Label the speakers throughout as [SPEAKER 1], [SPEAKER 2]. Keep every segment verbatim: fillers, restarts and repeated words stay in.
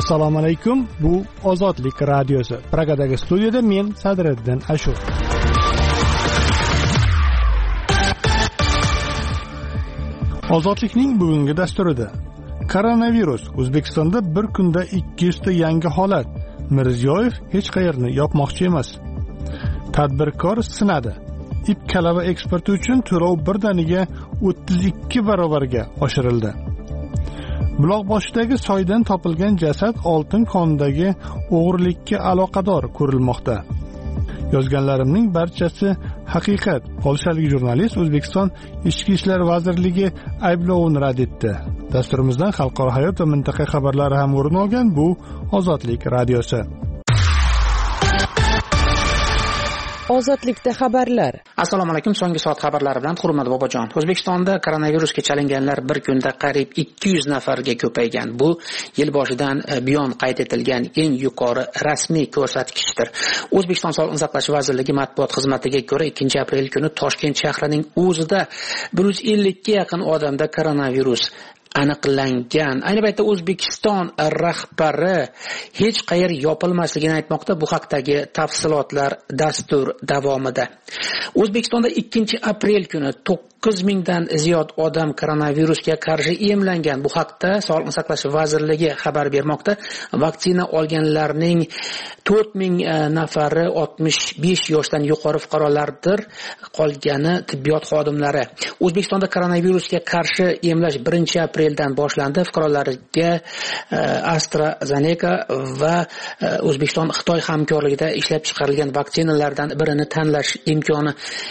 [SPEAKER 1] Assalomu alaykum. Bu Ozodlik radiosi. Pragadagi studiyada men Sadriddin Ashur. Ozodlikning bugungi dasturida koronavirus O'zbekistonda bir kunda ikki yuz ta yangi holat. Mirziyoyev hech qayerni yopmoqchi emas. Tadbirkor sinadi. Ip kalava eksporti uchun to'lov birdaniga o'ttiz ikki barobarga oshirildi. Buloqboshidagi soydan topilgan jasad oltin kondagi o'g'rilikka aloqador ko'rilmoqda. Yozganlarimning barchasi haqiqat. Polshalik jurnalist O'zbekiston Ichki ishlar vazirligi ayblovini rad etdi. Dasturimizdan xalqaro hayot va mintaqa xabarlari ham o'rin olgan. Bu Ozodlik radiosi.
[SPEAKER 2] Ozodlikda xabarlar.
[SPEAKER 3] Assalomu alaykum. So'nggi soat xabarlari bilan Hurmat Bobojon. O'zbekistonda koronavirusga chalinganlar bir kunda qariyb ikki yuz nafarga ko'paygan. Bu yil boshidan buyon qayd etilgan eng yuqori rasmiy ko'rsatkichdir. O'zbekiston Sog'liqni saqlash vazirligi matbuot xizmatiga ko'ra, ikkinchi aprel kuni Toshkent shahrining o'zida bir yuz ellikka yaqin odamda koronavirus aniqlangan. Ayni paytda O'zbekiston rahbari hech qayer yopilmasligini aytmoqda. Bu haqdagi tafsilotlar dastur davomida. O'zbekistonda ikkinchi aprel kuni to'qqiz mingdan ziyod odam koronavirusga qarshi emlangan. Bu haqda Sog'liqni saqlash vazirligi xabar bermoqda. Vaksina olganlarning to'rt ming nafari oltmish besh yoshdan yuqori fuqarolardir, qolgani tibbiyot xodimlari. O'zbekistonda koronavirusga qarshi emlash birinchi apreldan boshlandi. Fuqarolarga AstraZeneca va O'zbekiston Xitoy hamkorligida ishlab chiqarilgan vaksinalardan birini tanlash imkoni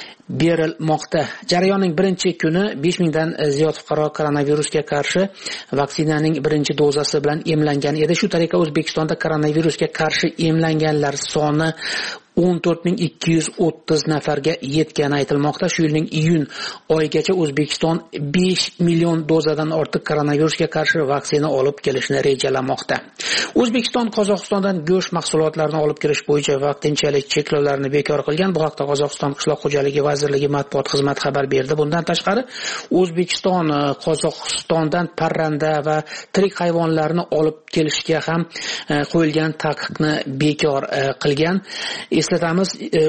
[SPEAKER 3] berilmoqda. Jarayonning birinchi kuni besh mingdan ziyod fuqaro koronavirusga qarshi vaksinaning birinchi dozasi bilan emlangan edi. Shu tariqa O'zbekistonda koronavirusga qarshi emlanganlar soni o'n to'rt ming ikki yuz o'ttiz nafarga yetgani aytilmoqda. Shu yilning iyun oyigacha O'zbekiston besh million dozadan ortiq koronavirusga qarshi vaksina olib kelishni rejalamoqda. O'zbekiston Qozog'istondan go'sht mahsulotlarini olib kirish bo'yicha vaqtinchalik cheklovlarni bekor qilgan. Bu haqda Qozog'iston Qishloq xo'jaligi vazirligi matbuot xizmati xabar berdi. Bundan tashqari, O'zbekiston Qozog'istondan parranda va tirik hayvonlarni olib kelishga ham qo'yilgan taqiqni bekor qilgan. Eslatamiz,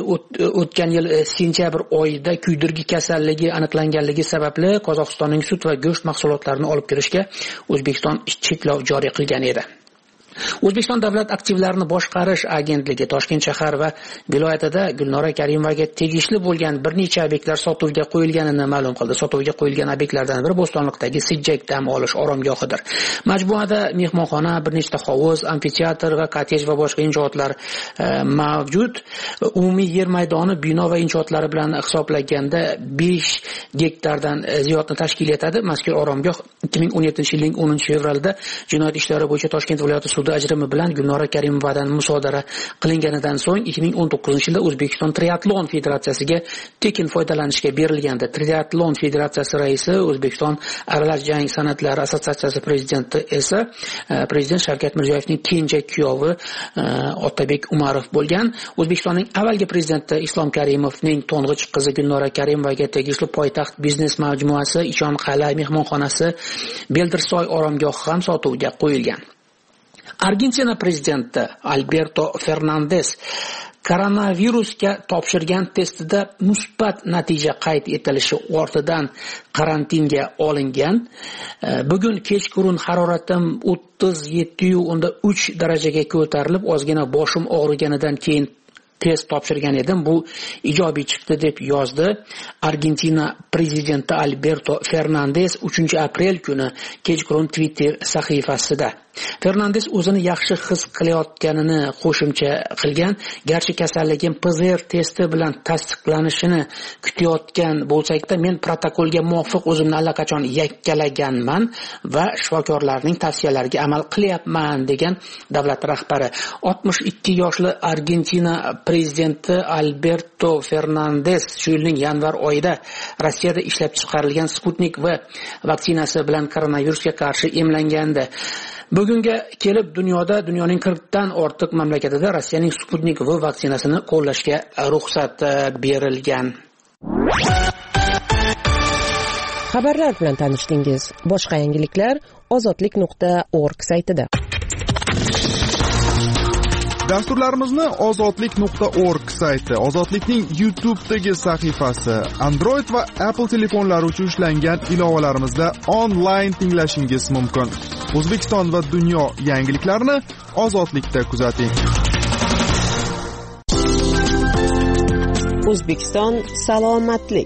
[SPEAKER 3] o'tgan yil sentyabr oyida kuydirgi kasalligi aniqlanganligi sababli Qozog'istonning sut va go'sht mahsulotlarini olib kirishga O'zbekiston cheklov joriy qilgan edi. O'zbekiston davlat aktivlarini boshqarish agentligi Toshkent shahar va viloyatida Gulnora Karimovaga tegishli bo'lgan bir necha obyektlar sotuvga qo'yilganini ma'lum qildi. Sotuvga qo'yilgan obyektlardan biri Bo'stonliqdagi Sijjak dam olish oromgohidir. Majmuada mehmonxona, bir nechta hovuz, amfiteatr va kottej va boshqa inshootlar e, mavjud. Umumiy yer maydoni bino va inshootlari bilan hisoblaganda besh gektardan ziyodni tashkil etadi. Mazkur oromgoh ikki ming o'n yettinchi yilning o'ninchi fevralda jinoyat ishlari bo'yicha Toshkent viloyati sudi ajrimi bilan Gulnora Karimovadan musodara qilinganidan so'ng ikki ming o'n to'qqizinchi yilda O'zbekiston Triatlon Federatsiyasiga tekin foydalanishga berilgandi. Triatlon Federatsiyasi raisi O'zbekiston Aralash jang san'atlari assotsiatsiyasi prezidenti esa prezident Shavkat Mirziyoyevning kenja kuyovi Otabek Umarov bo'lgan. O'zbekistonning avvalgi prezidenti Islom Karimovning to'ng'ich qizi Gulnora Karimovaga tegishli poytaxt biznes majmuasi, Ishonqal'a mehmonxonasi, Beldirsoy oromgohi ham sotuvga qo'yilgan. Argentina prezidenti Alberto Fernandes koronavirusga topshirgan testida musbat natija qayd etilishi ortidan karantinga olingan. Bugun kechqurun haroratim o'ttiz yetti nuqta uch darajaga ko'tarilib, ozgina boshim og'riganidan keyin test topshirgan edim. Bu ijobiy chiqdi deb yozdi Argentina prezidenti Alberto Fernandes uchinchi aprel kuni kechqurun Twitter sahifasida. Fernandes o'zini yaxshi his qilayotganini qo'shimcha qilgan. Garchi kasalligim P C R testi bilan tasdiqlanishini kutayotgan bo'lsak-da, men protokolga muvofiq o'zimni allaqachon yakkalaganman va shifokorlarning tavsiyalariga amal qilyapman degan davlat rahbari. oltmish ikki yoshli Argentina prezidenti Alberto Fernandes shu yilning yanvar oyida Rossiyada ishlab chiqarilgan Sputnik V vaksinasi bilan koronavirusga qarshi emlangandi. Bugunga kelib dunyoda dunyoning qirqdan ortiq mamlakatida Rossiyaning Sputnik V vaksinasini qo'llashga ruxsat berilgan.
[SPEAKER 2] Xabarlar bilan tanishdingiz. Boshqa yangiliklar ozodlik nuqta org saytida.
[SPEAKER 4] Dasturlarimizni ozodlik nuqta org sayti, Ozodlikning YouTube'dagi sahifasi, Android va Apple telefonlari uchun ishlangan ilovalarimizda onlayn tinglashingiz mumkin. O'zbekiston va dunyo yangiliklarini Ozodlikda kuzating.
[SPEAKER 2] O'zbekiston salomatlik.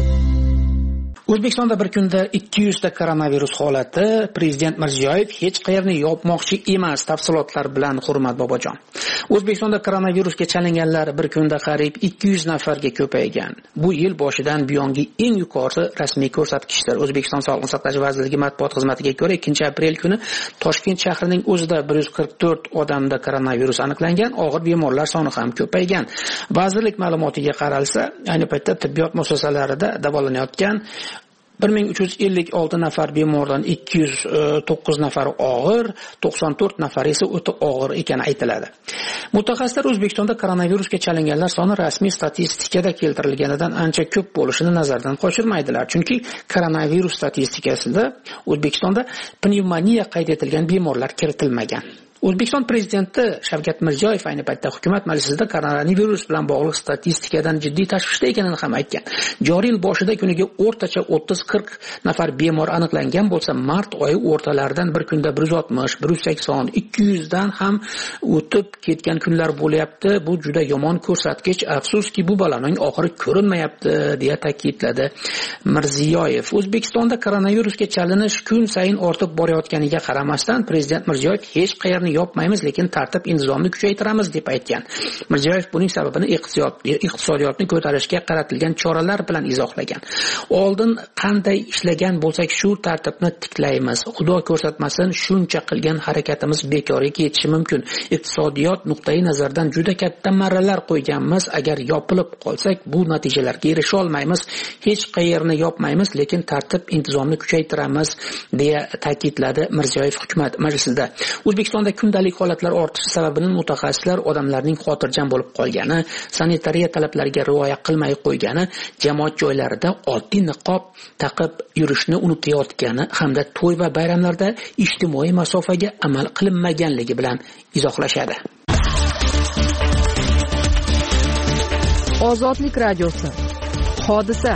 [SPEAKER 3] O'zbekistonda bir kunda ikki yuz ta koronavirus holati. Prezident Mirziyoyev hech qayerni yopmoqchi emas. Tafsilotlar bilan Hurmat Bobojon. O'zbekistonda koronavirusga chalinganlar bir kunda qariyb ikki yuz nafarga ko'paygan. Bu yil boshidan buyongi eng yuqori rasmiy ko'rsatkichdir. O'zbekiston Sog'liqni saqlash vazirligi matbuot xizmatiga ko'ra, ikkinchi aprel kuni Toshkent shahrining o'zida bir yuz qirq to'rt odamda koronavirus aniqlangan, og'ir bemorlar soni ham ko'paygan. Vazirlik ma'lumotiga qaralsa, ayni paytda tibbiyot muassasalarida davolanayotgan bir ming uch yuz ellik olti nafar bemordan ikki yuz to'qqiz nafari og'ir, to'qson to'rt nafari esa o'ta og'ir ekani aytiladi. Mutaxassislar O'zbekistonda koronavirusga chalinganlar soni rasmiy statistikada keltirilganidan ancha ko'p bo'lishini nazardan qochirmaydilar. Chunki koronavirus statistikasida O'zbekistonda pnevmoniya qayd etilgan bemorlar kiritilmagan. O'zbekiston prezidenti Shavkat Mirziyoyev ayni paytda hukumat majlisida koronavirus bilan bog'liq statistikadan jiddiy tashvishda ekanini ham aytgan. Joriy yil boshida kuniga o'rtacha o'ttiz qirq nafar bemor aniqlangan bo'lsa, mart oyi o'rtalaridan bir kunda bir yuz oltmish, bir yuz sakson, ikki yuz dan ham o'tib ketgan kunlar bo'lyapti. Bu juda yomon ko'rsatkich. Afsuski, bu baloning oxiri ko'rinmayapti, deya ta'kidladi Mirziyoyev. O'zbekistonda koronavirusga chalinish kun sayin ortib borayotganiga qaramasdan, prezident Mirziyoyev hech qayerni yopmaymiz, lekin tartib intizomni kuchaytiramiz deb aytgan. Mirziyoyev buning sababini iqtisodiyotni ko'tarishga qaratilgan choralar bilan izohlagan. Oldin qanday ishlagan bo'lsak, shu tartibni tiklaymiz. Xudo ko'rsatmasin, shuncha qilgan harakatimiz bekorga ketishi mumkin. Iqtisodiyot nuqtai nazardan juda katta marralar qo'yganmiz. Agar yopilib qolsak, bu natijalarga erisha olmaymiz. Hech qayerni yopmaymiz, lekin tartib intizomni kuchaytiramiz, deya ta'kidladi Mirziyoyev hukumat majlisida. O'zbekistonda kundalik holatlar ortishi sababini mutaxassislar odamlarning xotirjam bo'lib qolgani, sanitariya talablariga rioya qilmay qo'ygani, jamoat joylarida oddiy niqob taqib yurishni unutayotgani hamda to'y va bayramlarda ijtimoiy masofaga amal qilinmaganligi bilan izohlashadi.
[SPEAKER 2] Ozodlik radiosi. Hodisa.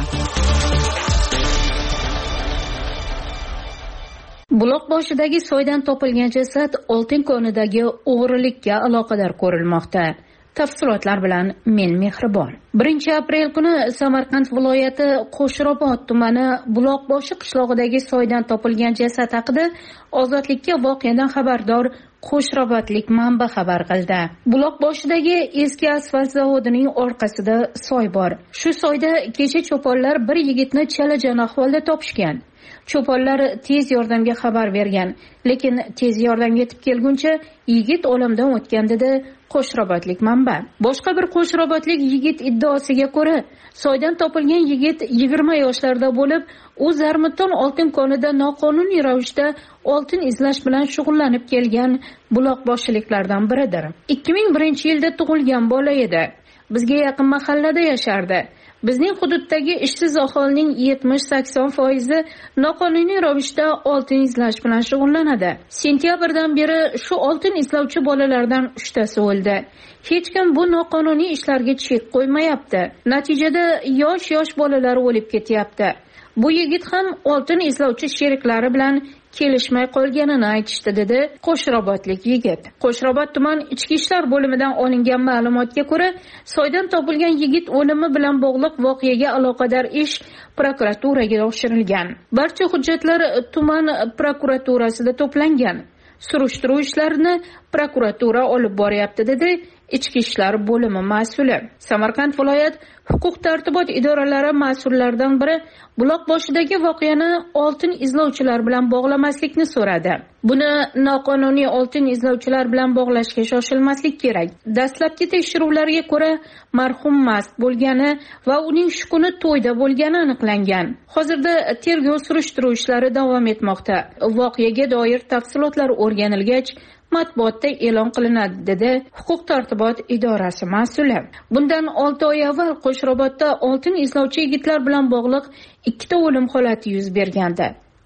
[SPEAKER 5] Buloq boshidagi soydan topilgan jasad oltin konidagi o'g'rilikka aloqador ko'rilmoqda. Tafsilotlar bilan men Mehribon. birinchi aprel kuni Samarqand viloyati Qo'shrobod tumani Buloqboshi qishlog'idagi soydan topilgan jasad haqida Ozodlikka voqeadan xabardor Qo'shrobodlik manba xabar qildi. Buloqboshidagi eski asfalt zavodining orqasida soy bor. Shu soyda kecha cho'ponlar bir yigitni chalajon ahvolda topishgan. Cho'ponlar tez yordamga xabar bergan, lekin tez yordam yetib kelguncha yigit olamdan o'tgan, dedi Qo'shrobodlik manba. Boshqa bir Qo'shrobodlik yigit iddaosiga ko'ra, soydan topilgan yigit yigirma yoshlarda bo'lib, u Zarmiton oltin konida noqonuniy ravishda oltin izlash bilan shug'ullanib kelgan buloqboshiliklardan biridir. ikki ming birinchi yilda tug'ilgan bola edi. Bizga yaqin mahallada yashardi. Bizning hududdagi ishsiz aholining yetmish sakson foizi noqonuniy ravishda oltin izlash bilan shug'ullanadi. Sentyabrdan beri shu oltin izlovchi bolalardan uchtasi o'ldi. Hech kim bu noqonuniy ishlarga chek qo'ymayapti. Natijada yosh-yosh bolalar o'lib ketyapti. Bu yigit ham oltin izlovchi sheriklari bilan kelishmay qolganini aytishdi, dedi Qo'shrobodlik yigit. Qo'shrobod tuman ichki ishlar bo'limidan olingan ma'lumotga ko'ra, soydan topilgan yigit o'limi bilan bog'liq voqeaga aloqador ish prokuraturaga topshirilgan. Barcha hujjatlar tuman prokuraturasida to'plangan. Surishtiruv ishlarini prokuratura olib boryapti, dedi ichki ishlar bo'limi mas'uli. Samarqand viloyat huquq tartibot idoralari mas'ullaridan biri Buloqboshidagi voqeani oltin izlovchilar bilan bog'lamaslikni so'radi. Buni noqonuniy oltin izlovchilar bilan bog'lashga shoshilmaslik kerak. Dastlabki tekshiruvlarga ko'ra, marhum mast bo'lgani va uning shu kuni to'yda bo'lgani aniqlangan. Hozirda tergov surishtiruv ishlari davom etmoqda. Voqeaga doir tafsilotlar o'rganilgach, matbuotda e'lon qilinadi, dedi huquq tartibot idorasi mas'uli. Bundan olti oy avval Qo'shrobodda oltin izlovchi yigitlar bilan bog'liq ikkita o'lim holati yuz bergandi.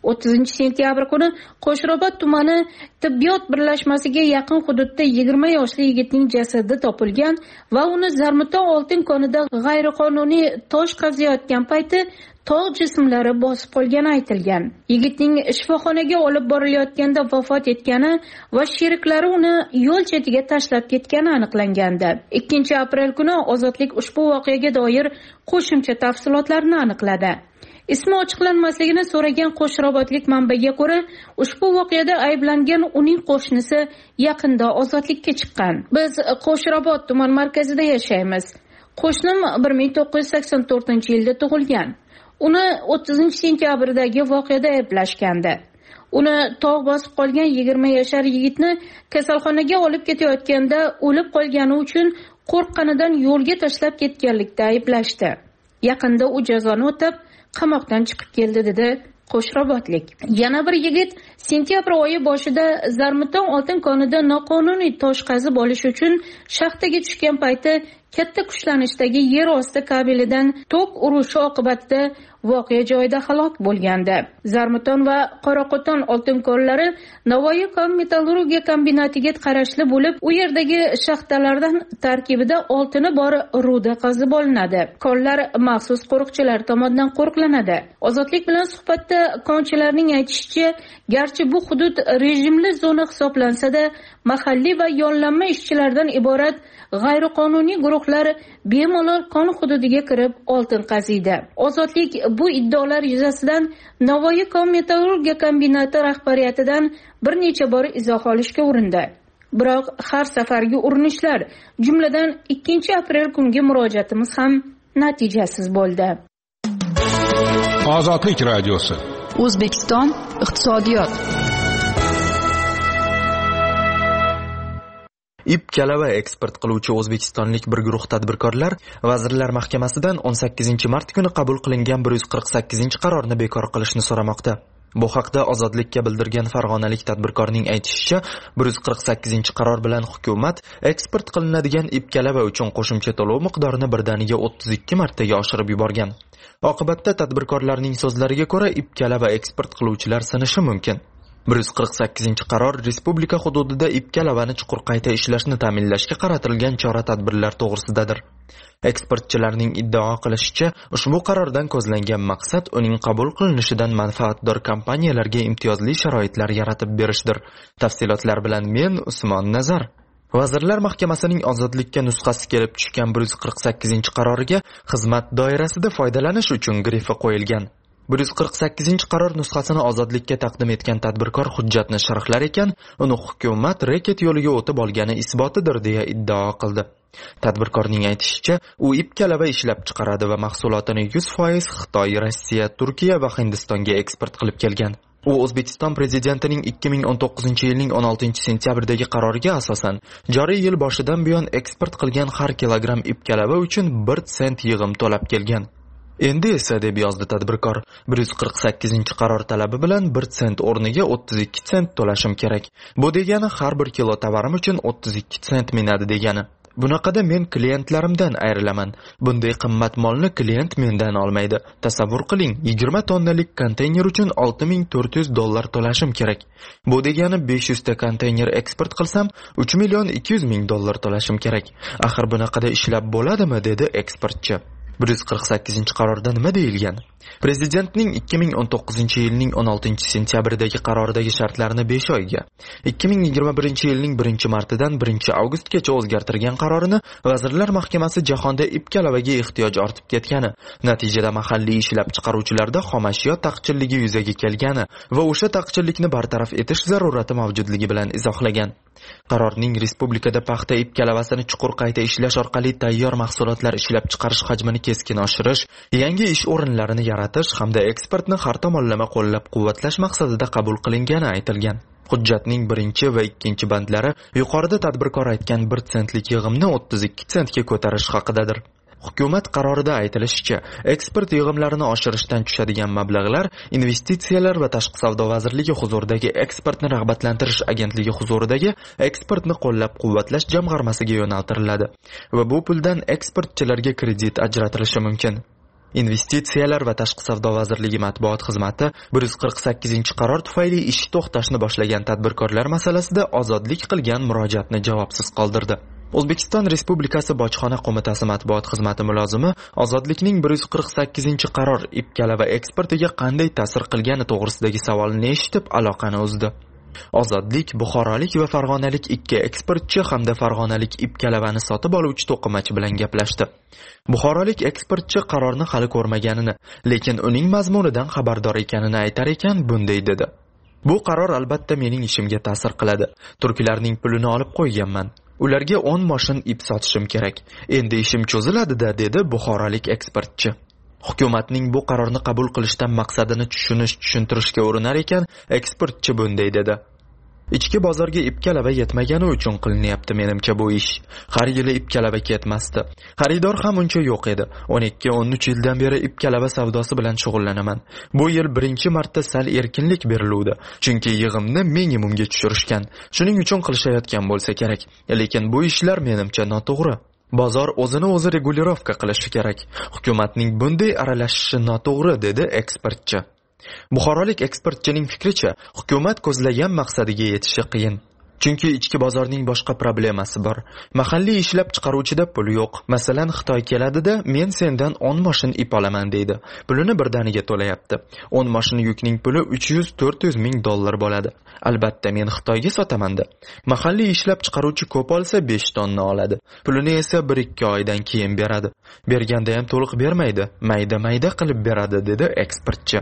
[SPEAKER 5] o'ttizinchi sentyabr kuni Qo'shrobod tumani tibbiyot birlashmasiga yaqin hududda yigirma yoshli yigitning jasadi topilgan va uni Zarmuton oltin konida g'ayriqonuniy tosh qaziyotgan payti tog' jismlari bosib qolgani aytilgan. Yigitning shifoxonaga olib borilayotganda vafot etgani va sheriklari uni yo'l chetiga tashlab ketgani aniqlangandi. ikkinchi aprel kuni Ozodlik ushbu voqeaga doir qo'shimcha tafsilotlarni aniqladi. Ismi ochiqlanmasligini so'ragan Qo'shrobodlik manbaga ko'ra, ushbu voqeada ayblangan uning qo'shnisi yaqinda ozodlikka chiqqan. Biz Qo'shrobod tuman markazida yashaymiz. Qo'shnim bir ming to'qqiz yuz sakson to'rtinchi yilda tug'ilgan. Uni o'ttizinchi sentyabrdagi voqeada ayblashgandi. Uni tog' bosib qolgan yigirma yashar yigitni kasalxonaga olib ketayotganda o'lib qolgani uchun qo'rqqanidan yo'lga tashlab ketganlikda ayblashdi. Yaqinda u jazoni o'tab qamoqdan chiqib keldi, dedi Qo'shrobodlik. Yana bir yigit sentyabr oyi boshida Zarmuton oltin konida noqonuniy tosh qazib olish uchun shaxtaga tushgan payti katta kuchlanishdagi yer osti kabelidan tok urishi oqibatida voqea joyida halok bo'lgandi. Zarmuton va Qoraqo'ton oltin konlari Navoiy kon metallurgiya kombinatiga qarashli bo'lib, u yerdagi shaxtalardan tarkibida oltini bor ruda qazib olinadi. Konlar maxsus qo'riqchilar tomonidan qo'riqlanadi. Ozodlik bilan suhbatda konchilarning aytishicha, garchi bu hudud rejimli zona hisoblansa-da, mahalliy va yollanma ishchilardan iborat g'ayriqonuniy guruhlar bemalol kon hududiga kirib oltin qaziydi. Ozodlik bu iddaolar yuzasidan Navoiy kon metallurgiya kombinati rahbariyatidan bir necha bor izoh olishga urindi. Biroq har safargi urinishlar, jumladan ikkinchi aprel kungi murojaatimiz ham natijasiz bo'ldi.
[SPEAKER 6] Ozodlik radiosi.
[SPEAKER 2] O'zbekiston iqtisodiyot.
[SPEAKER 7] Ip kalava eksport qiluvchi o'zbekistonlik bir guruh tadbirkorlar Vazirlar Mahkamasidan o'n sakkizinchi mart kuni qabul qilingan bir yuz qirq sakkizinchi qarorni bekor qilishni so'ramoqda. Bu haqda Ozodlikka bildirgan farg'onalik tadbirkorning aytishicha, bir yuz qirq sakkizinchi qaror bilan hukumat eksport qilinadigan ip kalava uchun qo'shimcha to'lov miqdorini birdaniga o'ttiz ikki martaga oshirib yuborgan. Oqibatda tadbirkorlarning so'zlariga ko'ra, ip kalava eksport qiluvchilar sinishi mumkin. bir yuz qirq sakkizinchi qaror respublika hududida ip kalavani chuqur qayta ishlashni ta'minlashga qaratilgan chora-tadbirlar to'g'risidadir. Eksportchilarning iddao qilishicha, ushbu qarordan ko'zlangan maqsad uning qabul qilinishidan manfaatdor kompaniyalarga imtiyozli sharoitlar yaratib berishdir. Tafsilotlar bilan men Usmon Nazar. Vazirlar Mahkamasining ozodlikka nusxasi kelib tushgan bir yuz qirq sakkizinchi qaroriga xizmat doirasida foydalanish uchun grifi qo'yilgan. bir yuz qirq sakkizinchi qaror nusxasini ozodlikka taqdim etgan tadbirkor hujjatni sharhlar ekan, uni hukumat reket yo'liga o'tib olgani isbotidir deya iddao qildi. Tadbirkorning aytishicha, u ip kalava ishlab chiqaradi va mahsulotini yuz foiz Xitoy, Rossiya, Turkiya va Hindistonga eksport qilib kelgan. U O'zbekiston prezidentining ikki ming o'n to'qqizinchi yilning o'n oltinchi sentyabrdagi qaroriga asosan joriy yil boshidan buyon eksport qilgan har kilogramm ip kalava uchun bir sent yig'im to'lab kelgan. Endi esa, deb yozdi tadbirkor, bir yuz qirq sakkizinchi qaror talabi bilan bir sent o'rniga o'ttiz ikki sent to'lashim kerak. Bu degani har bir kilo tovarim uchun o'ttiz ikki sent minadi degani. Bunaqada men klientlarimdan ayrilaman. Bunday qimmat molni klient mendan olmaydi. Tasavvur qiling, yigirma tonnalik konteyner uchun olti ming to'rt yuz dollar to'lashim kerak. Bu degani besh yuz ta konteyner eksport qilsam uch million ikki yuz ming dollar to'lashim kerak. Axir bunaqada ishlab bo'ladimi, dedi eksportchi. bir yuz qirq sakkizinchi qarorda nima deyilgan? Prezidentning ikki ming o'n to'qqizinchi yilning o'n oltinchi sentyabrdagi qaroridagi shartlarni besh oyga, ikki ming yigirma birinchi yilning birinchi martidan birinchi avgustgacha o'zgartirgan qarorini Vazirlar Mahkamasi jahonda ip kalavaga ehtiyoj ortib ketgani, natijada mahalliy ishlab chiqaruvchilarda xomashyo taqchilligi yuzaga kelgani va o'sha taqchillikni bartaraf etish zarurati mavjudligi bilan izohlagan. Qarorning respublikada paxta ip kalavasini chuqur qayta ishlash orqali tayyor mahsulotlar ishlab chiqarish hajmini keskin oshirish, yangi ish o'rinlarini yaratish hamda eksportni har tomonlama qo'llab-quvvatlash maqsadida qabul qilingani aytilgan. Hujjatning birinchi va ikkinchi bandlari yuqorida tadbirkor aytgan bir sentlik yig'imni o'ttiz ikki sentga ko'tarish haqidadir. Hukumat qarorida aytilishicha, eksport yig'imlarini oshirishdan tushadigan mablag'lar Investitsiyalar va tashqi savdo vazirligi huzuridagi Eksportni rag'batlantirish agentligi huzuridagi eksportni qo'llab-quvvatlash jamg'armasiga yo'naltiriladi va bu puldan eksportchilarga kredit ajratilishi mumkin. Investitsiyalar va tashqi savdo vazirligi matbuot xizmati bir yuz qirq sakkizinchi qaror tufayli ish to'xtashni boshlagan tadbirkorlar masalasida ozodlik qilgan murojaatni javobsiz qoldirdi. O'zbekiston Respublikasi Bojxona qo'mitasi matbuot xizmati mulozimi ozodlikning bir yuz qirq sakkizinchi qaror ip-kalava eksportiga qanday ta'sir qilgani to'g'risidagi savolni eshitib aloqani uzdi. Ozodlik buxorolik va farg'onalik ikki eksportchi hamda farg'onalik ip-kalavani sotib oluvchi to'qimachi bilan gaplashdi. Buxorolik eksportchi qarorni hali ko'rmaganini, lekin uning mazmunidan xabardor ekanini aytar ekan, bunday dedi: "Bu qaror albatta mening ishimga ta'sir qiladi. Turklarning pulini olib qo'yganman. Ularga o'n moshin ip sotishim kerak. Endi ishim cho'ziladi-da", dedi buxorolik eksportchi. Hukumatning bu qarorni qabul qilishdan maqsadini tushunish, tushuntirishga urinar ekan, eksportchi bunday dedi: "Ichki bozorga ip-kalava yetmagani uchun qilinyapti menimcha bu ish. Har yili ip-kalava ketmasdi. Xaridor ham uncha yo'q edi. o'n ikki o'n uch yildan beri ip-kalava savdosi bilan shug'ullanaman. Bu yil birinchi marta sal erkinlik beriluvdi, chunki yig'imni minimumga tushirishgan. Shuning uchun qilishayotgan bo'lsa kerak. Lekin bu ishlar menimcha noto'g'ri. Bozor o'zini o'zi regulirovka qilishi kerak. Hukumatning bunday aralashishi noto'g'ri", dedi eksportchi. Buxorolik eksportchining fikricha, hukumat ko'zlagan maqsadiga yetishi qiyin. Chunki ichki bozorning boshqa problemasi bor. Mahalliy ishlab chiqaruvchida pul yo'q. Masalan, Xitoy keladida, "Men sendan o'n moshin ip olaman", deydi. Pulini birdaniga to'layapti. o'n moshin yukning puli uch yuz to'rt yuz ming dollar bo'ladi. Albatta men Xitoyga sotaman-da. Mahalliy ishlab chiqaruvchi ko'p olsa besh tonna oladi. Pulini esa bir ikki oydan keyin beradi. Berganda ham to'liq bermaydi, mayda-mayda qilib beradi, dedi eksportchi.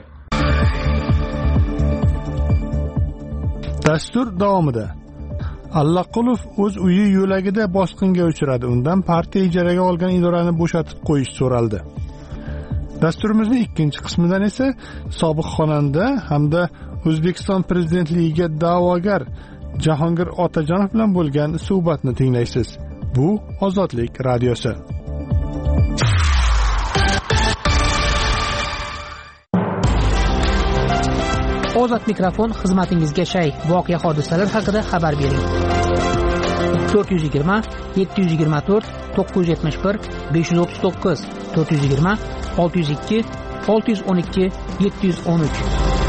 [SPEAKER 1] Dastur davomida Allaqulov o'z uyi yo'lagida bosqinga uchradi. Undan partiya ijaraga olgan idorani bo'shatib qo'yish so'raldi. Dasturimizning ikkinchi qismidan esa sobiq xonanda hamda O'zbekiston prezidentligiga da'vogar Jahongir Otajonov bilan bo'lgan suhbatni tinglaysiz. Bu Ozodlik radiosi.
[SPEAKER 6] Ozod mikrofon xizmatingizga shay. Voqea hodisalar haqida xabar bering. to'rt yuz yigirma yetti yuz yigirma to'rt to'qqiz yuz yetmish bir besh yuz o'ttiz to'qqiz to'rt yuz yigirma olti yuz ikki olti yuz o'n ikki yetti yuz o'n uch.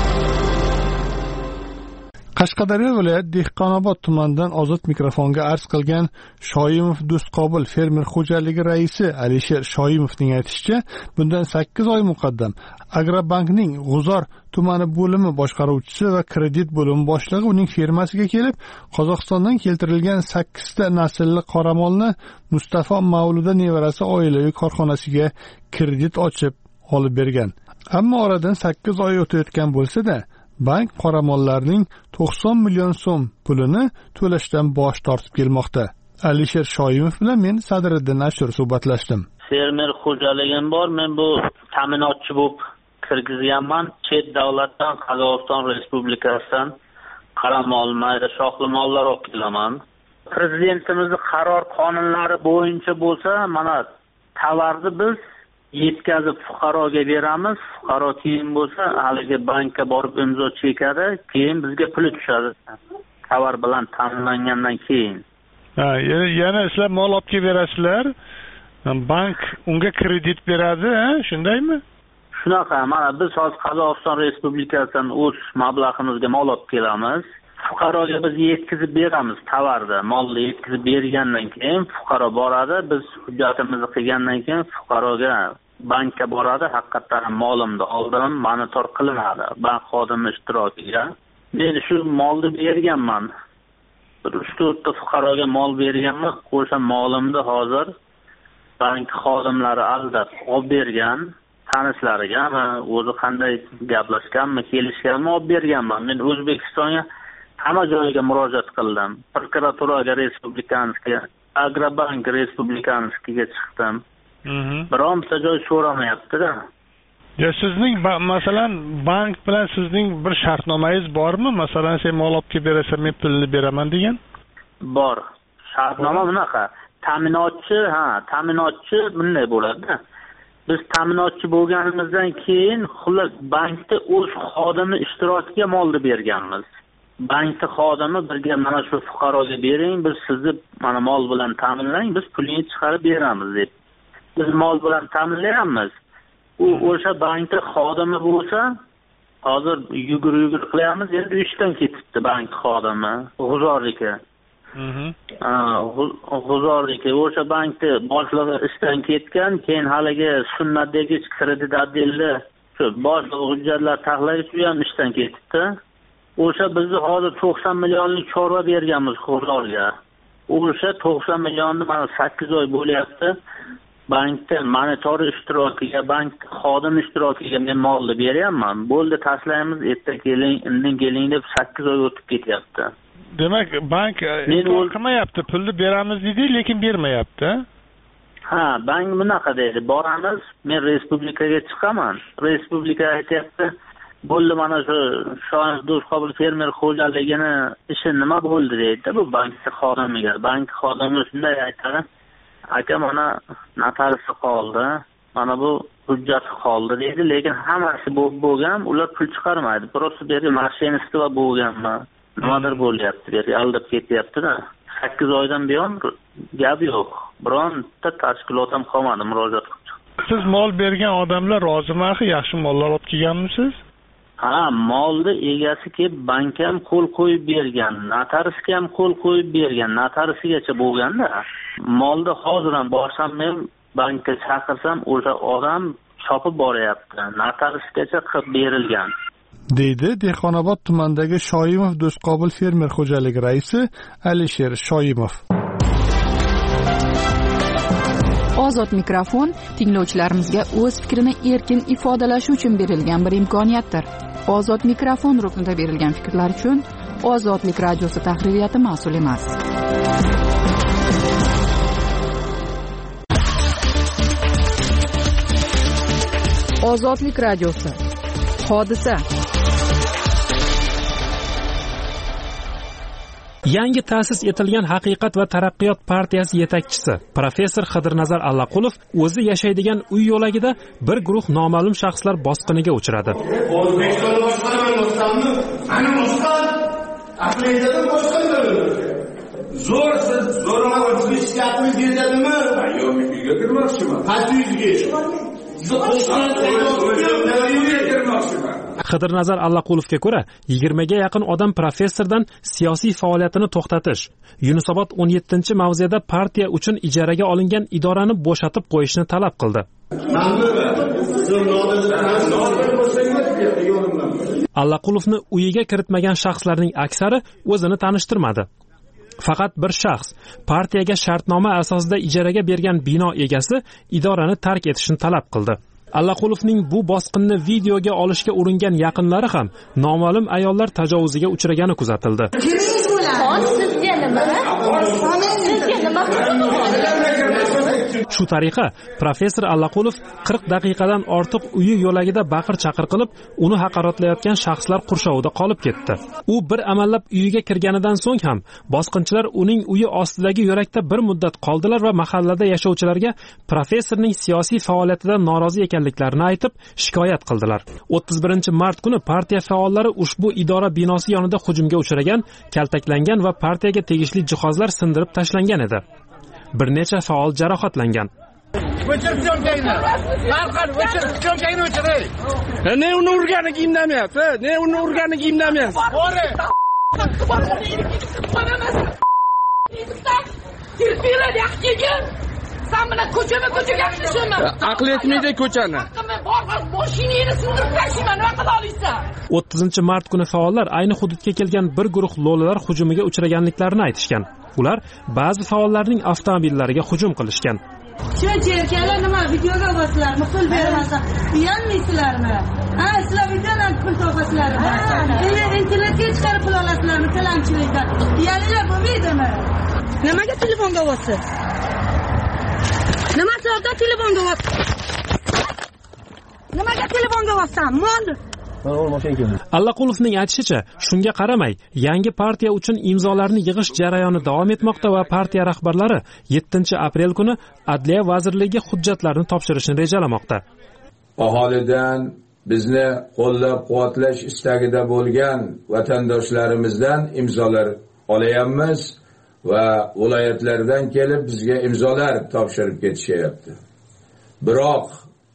[SPEAKER 1] Qashqadaryo viloyat Dehqonobod tumanidan Ozod mikrofonga arz qilgan Shoimov Do'stqobil fermer xo'jaligi raisi Alisher Shoimovning aytishicha, bundan sakkiz oy muqaddam Agrobankning G'uzor tumani bo'limi boshqaruvchisi va kredit bo'limi boshlig'i uning firmasiga kelib, Qozog'istondan keltirilgan sakkizta naslli qoramolni Mustafa Mavluda nevarasi oilaviy korxonasiga kredit ochib olib bergan. Ammo oradan sakkiz oy o'tayotgan bo'lsa-da, bank qoramollarning to'qson million so'm pulini to'lashdan bosh tortib kelmoqda. Alisher Shoimov bilan men Sadriddin Ashur suhbatlashdim.
[SPEAKER 8] Fermer xo'jaligim bor. Men bu ta'minotchi bo'lib kirgizganman. Chet davlatdan, Qozog'iston Respublikasidan qaramol, mayda shoxli mollar olib kelaman. Prezidentimizning qaror qonunlari bo'yicha bo'lsa, mana tovarni biz yetkazib fuqaroga beramiz. Fuqaro keyin bo'lsa, haligi bankka borib imzo chekadi, keyin bizga puli tushadi. Tovar bilan ta'minlangandan keyin.
[SPEAKER 1] Ha, yana sizlar mol olib kelib berasizlar. Bank unga kredit beradi, ha, shundaymi?
[SPEAKER 8] Shunaqa, mana biz hozir Qozog'iston Respublikasidan o'z mablag'imizga mol olib kelamiz. Fuqaroga biz yetkazib beramiz tovarni. Molni yetkazib bergandan keyin fuqaro boradi, biz hujjatimizni qilgandan keyin fuqaroga bankka boradi, haqiqatan molimni oldim, monitor qilinadi bank xodimi ishtirokiga. Men shu molni berganman. Bir uch to'rtta fuqaroga mol berganman, o'sha molimni hozir bank xodimlari aldab olib bergan. Tanishlariga va o'zi qanday gaplashganmi, kelishganmi olib berganman. Men O'zbekistonga hamma joyga murojaat qildim. Prokuraturaga respublikanskiga, Agrobank respublikanskiga chiqdim. Bironta joy so'ramayapti-da.
[SPEAKER 1] Ya sizning masalan bank bilan sizning bir shartnomangiz bormi? Masalan, sen mol olib kelib berasan, men pulni beraman degan?
[SPEAKER 8] Bor. Shartnoma bunaqa. Ta'minotchi, ha, ta'minotchi bunday bo'ladi. Biz ta'minotchi bo'lganimizdan keyin xullas bankda o'z xodimi ishtirokiga molni berganmiz. Bankda xodimi birga mana shu fuqaroga bering, biz sizni mana mol bilan ta'minlang, biz pulni chiqarib beramiz deb. Biz mol bilan ta'minlayapmiz. u o'sha bankda xodimi bo'lsa, hozir yugur yugur qilyapmiz, endi ishdan ketibdi bank xodimi, G'uzorniki. G'uzorniki o'sha bankda boshlig'i ishdan ketgan, keyin haligi sunnatdagi kredit отделda shu boshqa hujjatlar taxlash uchun ham ishdan ketibdi. O'sha bizni hozir to'qson millionlik chorva berganmiz G'uzorga. O'sha to'qson millionni mana sakkiz oy bo'lyapti. Bankda monitor ishtirokiga, bank xodim ishtirokiga men molni beryapman. Bo'ldi, tashlaymiz, erta keling, indin keling deb sakkiz oy o'tib ketyapti.
[SPEAKER 1] Demak, bank inkor qilmayapti, pulni beramiz deydi, lekin bermayapti.
[SPEAKER 8] Ha, bank bunaqa deydi. Boramiz, men respublikaga chiqaman. Respublika aytayapti, bo'ldi, mana shu Shoir Do'stqobul fermer xo'jaligini ishi nima bo'ldi deydi bu bankda xodimiga. Bank xodimi shunday aytadi: aka, mana notariusi qoldi, mana bu hujjati qoldi deydi, lekin hammasi bo'lgan, ular pul chiqarmaydi. Просто beri mashinisti va bo'lganmi? Nimadir bo'lyapti, beri aldab ketyapti-da. sakkiz oydan buyon gap yo'q. Bironta tashkilot ham qolmadi murojaat qilib.
[SPEAKER 1] Siz mol bergan odamlar rozimi, axi, yaxshi mollar olib kelganmisiz?
[SPEAKER 8] Ha, molni egasi kelib bankka ham qo'l qo'yib bergan, notariusga ham qo'l qo'yib bergan, notariusigacha bo'lganda, molni hozir ham borsam men bankka chaqirsam, o'sha odam chopib boryapti. Notariusgacha qilib berilgan.
[SPEAKER 1] deydi Dehqonobod tumanidagi Shoimov Do'stqobul fermer xo'jaligi raisi Alisher Shoimov.
[SPEAKER 2] Ozod mikrofon tinglovchilarimizga o'z fikrini erkin ifodalashi uchun berilgan bir imkoniyatdir. Ozod mikrofon ruknida berilgan fikrlar uchun Ozodlik radiosi tahririyati mas'ul emas. Ozodlik radiosi. Hodisa.
[SPEAKER 9] Yangi ta'sis etilgan Haqiqat va taraqqiyot partiyasi yetakchisi professor Xidirnazar Allaqulov o'zi yashaydigan uy yo'lagida bir guruh noma'lum shaxslar bosqiniga uchradi.
[SPEAKER 10] O'zbekiston boshqarma boshqarmi? Ana boshqar. Aqlingizdan boshqarlar. Zo'r siz zo'rma o'zbekistonlik yetadimi? Yo'q, uyga kirmoqchiman. Qancha uyga?
[SPEAKER 9] Xidirnazar Allaqulovga ko'ra, yigirmaga yaqin odam professordan siyosiy faoliyatini to'xtatish, Yunusobod o'n yettinchi mavzeda partiya uchun ijaraga olingan idorani bo'shatib qo'yishni talab qildi. Allaqulovni uyiga kiritmagan shaxslarning aksari o'zini tanishtirmadi. Faqat bir shaxs partiyaga shartnoma asosida ijaraga bergan bino egasi idorani tark etishni talab qildi. Allaqulovning bu bosqinni videoga olishga uringan yaqinlari ham noma'lum ayollar tajovuziga uchragani kuzatildi. Shu tariqa professor Allaqulov qirq daqiqadan ortiq uyi yo'lagida baqir-chaqir qilib, uni haqoratlayotgan shaxslar qurshovida qolib ketdi. U bir amallab uyiga kirganidan so'ng ham bosqinchilar uning uyi ostidagi yo'lakda bir muddat qoldilar va mahallada yashovchilarga professorning siyosiy faoliyatidan norozi ekanliklarini aytib, shikoyat qildilar. o'ttiz birinchi mart kuni partiya faollari ushbu idora binosi yonida hujumga uchragan, kaltaklangan va partiyaga tegishli jihozlar sindirib tashlangan edi. Bir necha faol jarohatlangan.
[SPEAKER 11] Ne uni urgani kiyimdamayapti? Ne uni urgani kiyimdamayapti? Sen bana ko'chani ko'chaga chiqishmi? Aql etmaydi ko'chani. Mashinani sindirib tashlayman, nima qila olaysan?
[SPEAKER 9] o'ttizinchi mart kuni faollar ayni hududga kelgan bir guruh lo'lilar hujumiga uchraganliklarini aytishgan. Ular ba'zi faollarning avtomobillariga hujum qilishgan.
[SPEAKER 12] Shu jerkalar nima videoga boslarmi? Pul bermasa, uyalmaysizlarmi? Ha, sizlar videodan pul topasizlarmi? Endi internetga chiqarib pul olasizlarmi? Tilanchilikdan. Uyalinglar bo'lmaydimi? Nimaga telefonga bosasiz? Nima sababda telefonga bosasiz? Nimaga telefonga bosam? Mol
[SPEAKER 9] Allaqulovning aytishicha, shunga qaramay, yangi partiya uchun imzolarni yig'ish jarayoni davom etmoqda va partiya rahbarlari yettinchi aprel kuni Adliya vazirligiga hujjatlarni topshirishni rejalamoqda.
[SPEAKER 13] Aholidan bizni qo'llab-quvvatlash istagida bo'lgan vatandoshlarimizdan imzolar olayapmiz va viloyatlardan kelib bizga imzolar topshirib ketishyapti. Biroq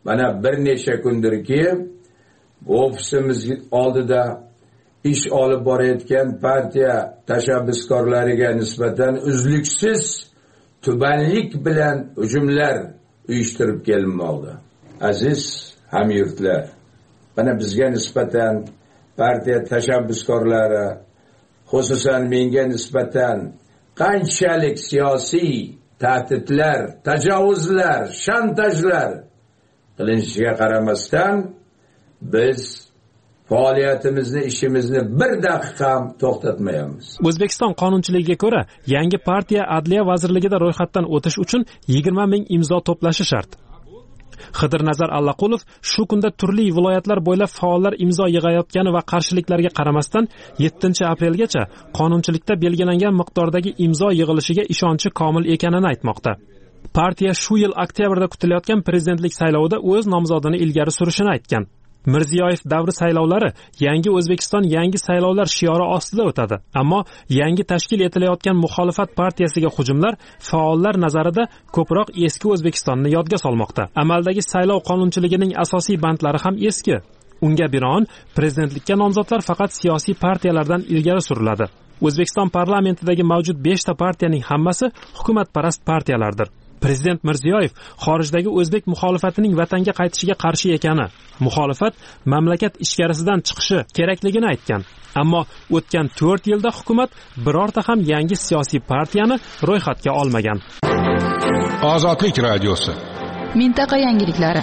[SPEAKER 13] mana bir necha kundirki ofisimiz oldida ish olib borayotgan partiya tashabbuskorlariga nisbatan uzluksiz tubanlik bilan hujumlar uyushtirib kelinmoqda. Aziz hamyurtlar, mana bizga nisbatan partiya tashabbuskorlari, xususan menga nisbatan qanchalik siyosiy tahdidlar, tajovuzlar, shantajlar qilinishiga qaramasdan biz faoliyatimizni, ishimizni bir daqiqa ham to'xtatmayapmiz.
[SPEAKER 9] O'zbekiston qonunchiligiga ko'ra, yangi partiya Adliya vazirligida ro'yxatdan o'tish uchun yigirma ming imzo to'plashi shart. Xidirnazar Allaqulov shu kunda turli viloyatlar bo'ylab faollar imzo yig'ayotgani va qarshiliklarga qaramasdan yettinchi aprelgacha qonunchilikda belgilangan miqdordagi imzo yig'ilishiga ishonchi komil ekanini aytmoqda. Partiya shu yil oktyabrda kutilayotgan prezidentlik saylovida o'z nomzodini ilgari surishini aytgan. Mirziyoyev davri saylovlari yangi O'zbekiston yangi saylovlar shiori ostida o'tadi. Ammo yangi tashkil etilayotgan muxolifat partiyasiga hujumlar faollar nazarida ko'proq eski O'zbekistonni yodga solmoqda. Amaldagi saylov qonunchiligining asosiy bandlari ham eski. Unga binoan prezidentlikka nomzodlar faqat siyosiy partiyalardan ilgari suriladi. O'zbekiston parlamentidagi mavjud besh ta partiyaning hammasi hukumatparast partiyalardir. Prezident Mirziyoyev xorijdagi o'zbek muxolifatining vatanga qaytishiga qarshi ekani, muxolifat mamlakat ichkarisidan chiqishi kerakligini aytgan. Ammo o'tgan to'rt yilda hukumat birorta ham yangi siyosiy partiyani ro'yxatga olmagan.
[SPEAKER 14] Ozodlik radiosi.
[SPEAKER 2] Mintaqa yangiliklari.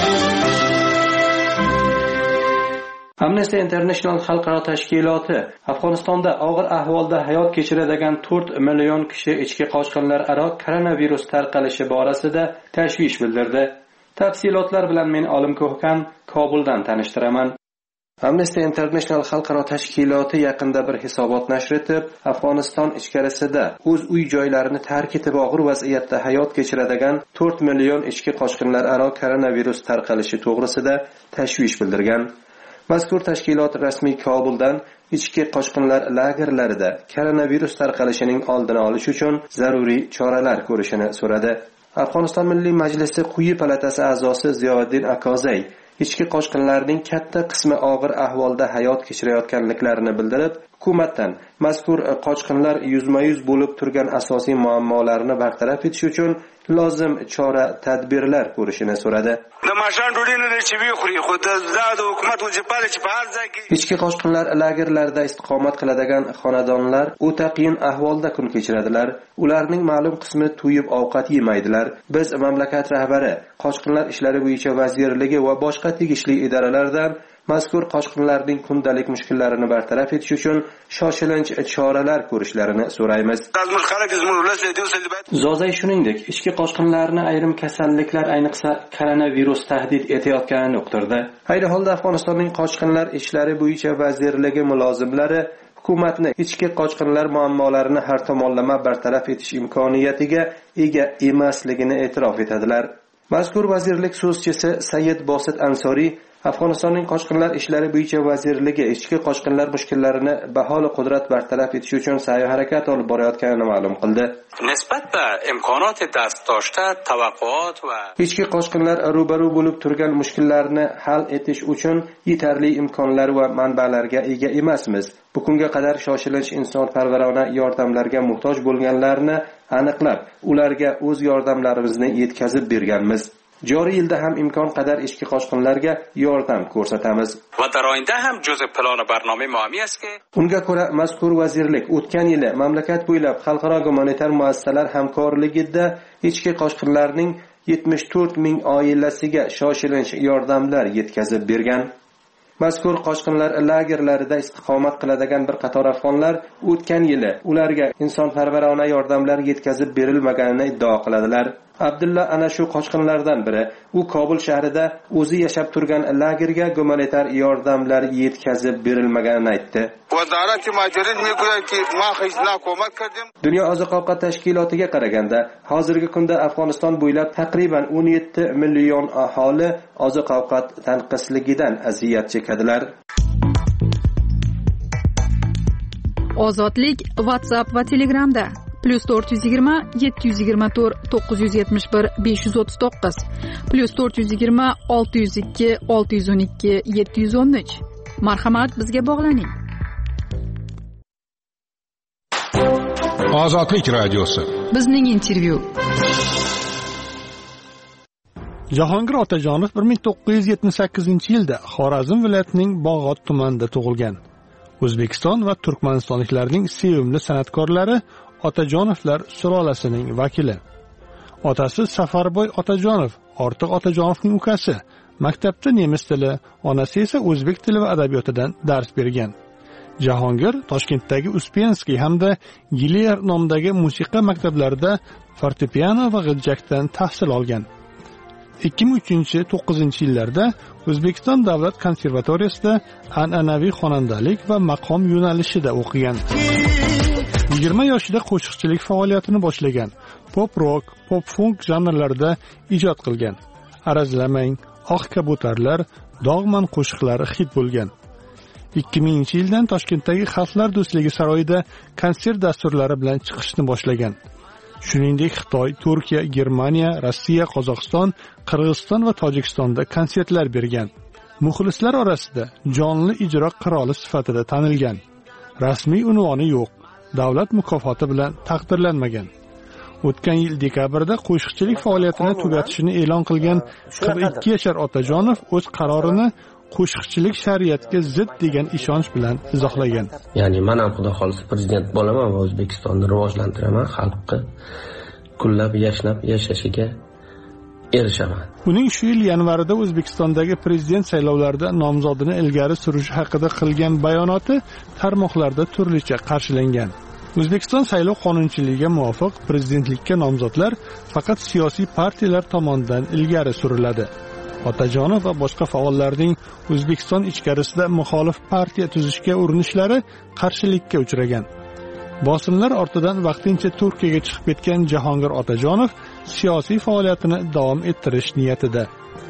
[SPEAKER 15] Amnesty International xalqaro tashkiloti Afg'onistonda og'ir ahvolda hayot kechiradigan to'rt million kishi ichki qochqinlar aro koronavirus tarqalishi borasida tashvish bildirdi. Tafsilotlar bilan men Olim Ko'hkan Kobuldan tanishtiraman. Amnesty International xalqaro tashkiloti yaqinda bir hisobot nashr etib, Afg'oniston ichkarisida o'z uy joylarini tark etib og'ir vaziyatda hayot kechiradigan to'rt million ichki qochqinlar aro koronavirus tarqalishi to'g'risida tashvish bildirgan. Mazkur tashkilot rasmiy Kobuldan ichki qochqinlar lagerlarida koronavirus tarqalishining oldini olish uchun zaruriy choralar ko'rishini so'radi. Afg'oniston Milliy Majlisi quyi palatasi a'zosi Ziyoddin Akozay ichki qochqinlarning katta qismi og'ir ahvolda hayot kechirayotganliklarini bildirib, hukumatdan mazkur qochqinlar yuzma-yuz bo'lib turgan asosiy muammolarni bartaraf etish uchun lozim chora tadbirlar ko'rishini so'radi. Ichki qochqinlar lagerlarida istiqomat qiladigan xonadonlar o'ta qiyin ahvolda kun kechiradilar. Ularning ma'lum qismi to'yib ovqat yemaydilar. Biz mamlakat rahbari, qochqinlar ishlari bo'yicha vazirligi va boshqa tegishli idoralardan mazkur qochqinlarning kundalik mushkullarini bartaraf etish uchun shoshilinch choralar ko'rishlarini so'raymiz. Zozay shuningdek, ichki qochqinlarni ayrim kasalliklar, ayniqsa koronavirus tahdid etayotganini uqtirdi. Ayni holda Afg'onistonning qochqinlar ishlari bo'yicha vazirligi mulozimlari hukumatni ichki qochqinlar muammolarini har tomonlama bartaraf etish imkoniyatiga ega emasligini e'tirof etadilar. Mazkur vazirlik so'zchisi Sayyid Bosit Ansoriy Afg'onistonning qochqinlar ishlari bo'yicha vazirligi ichki qochqinlar mushkullarini baholi qudrat bartaraf etish uchun sa'y-harakat olib borayotganini ma'lum qildi.
[SPEAKER 16] Nisbat ba imkonot dast doshta tavaqqut va
[SPEAKER 15] ichki qochqinlar ro'baru bo'lib turgan mushkullarni hal etish uchun yetarli imkonlar va manbalarga ega emasmiz. Bugunga qadar shoshilinch insonparvarona yordamlarga muhtoj bo'lganlarni aniqlab, ularga o'z yordamlarimizni yetkazib berganmiz. Joriy yilda ham imkon qadar ichki qochqinlarga yordam ko'rsatamiz.
[SPEAKER 16] Va dar oynda ham juz'i plan barnoma muammi astki.
[SPEAKER 15] Unga ko'ra mazkur vazirlik o'tgan yili mamlakat bo'ylab xalqaro gumanitar muassasalar hamkorligida ichki qochqinlarning yetmish to'rt ming oilasiga shoshilinch yordamlar yetkazib bergan. Mazkur qochqinlar lagerlarida istiqomat qiladigan bir qator afg'onlar o'tgan yili ularga insonparvarona yordamlar yetkazib berilmaganini iddao qiladilar. Abdulla ana shu qochqinlardan biri. U Kobul shahrida o'zi yashab turgan lagerga gumanitar yordamlar yetkazib berilmaganini aytdi. Dunyo oziq-ovqat tashkilotiga qaraganda, hozirgi kunda Afg'oniston bo'ylab taqriban o'n yetti million aholi oziq-ovqat tanqisligidan aziyat chekadilar.
[SPEAKER 2] Ozodlik WhatsApp va Telegramda. plyus to'rt yuz yigirma yetti yuz yigirma to'rt to'qqiz yuz yetmish bir besh yuz o'ttiz to'qqiz plyus to'rt yuz yigirma olti yuz ikki olti yuz o'n ikki yetti yuz o'n uch. Marhamat, bizga bog'laning.
[SPEAKER 14] Ozodlik radiosi.
[SPEAKER 2] Bizning intervyu.
[SPEAKER 1] Jahongir Otajonov bir ming to'qqiz yuz yetmish sakkizinchi yilda Xorazm viloyatining Bog'ot tumanida tug'ilgan. O'zbekiston va Turkmanistonliklarning sevimli san'atkorlari Otajonovlar sulolasining vakili. Otasi Safarboy Otajonov, Ortiq Otajonovning ukasi. Maktabda nemis tili, onasi esa o'zbek tili va adabiyotidan dars bergan. Jahongir Toshkentdagi Uspenskiy hamda Giler nomidagi musiqa maktablarida fortepiano va g'iljakdan tahsil olgan. ikki ming uchinchi to'qqizinchi yillarda O'zbekiston davlat konservatoriyasida an'anaviy xonandalik va maqom yo'nalishida o'qigan. yigirma yoshida qo'shiqchilik faoliyatini boshlagan. Pop rock, pop funk janrlarida ijod qilgan. Arazlamang, Oq kabutarlar, Dog'man qo'shiqlari hit bo'lgan. ikki minginchi yildan Toshkentdagi Xalqlar do'stligi saroyida konsert dasturlari bilan chiqishni boshlagan. Shuningdek, Xitoy, Turkiya, Germaniya, Rossiya, Qozog'iston, Qirg'iziston va Tojikistonda konsertlar bergan. Muxlislar orasida jonli ijro qiroli sifatida tanilgan. Rasmiy unvoni yo'q. Davlat mukofoti bilan taqdirlanmagan. O'tgan yil dekabrda qo'shiqchilik faoliyatini tugatishini e'lon qilgan qirq ikki yashar Otajonov o'z qarorini qo'shiqchilik shariatga zid degan ishonch bilan izohlagan.
[SPEAKER 17] Ya'ni men ham xudo xolisa prezident bo'laman va O'zbekistonni rivojlantiraman, xalqni kullab yashnab yashashiga erishaman.
[SPEAKER 1] Uning shu yil yanvarida O'zbekistondagi prezident saylovlarida nomzodini ilgari surishi haqida qilgan bayonoti tarmoqlarda turlicha qarshilangan. O'zbekiston saylov qonunchiligiga muvofiq prezidentlikka nomzodlar faqat siyosiy partiyalar tomonidan ilgari suriladi. Otajonov va boshqa faollarning O'zbekiston ichkarisida muxolif partiya tuzishga urinishlari qarshilikka uchragan. Bosimlar ortidan vaqtincha Turkiyaga chiqib ketgan Jahongir Otajonov siyosiy faoliyatini davom ettirish niyatida.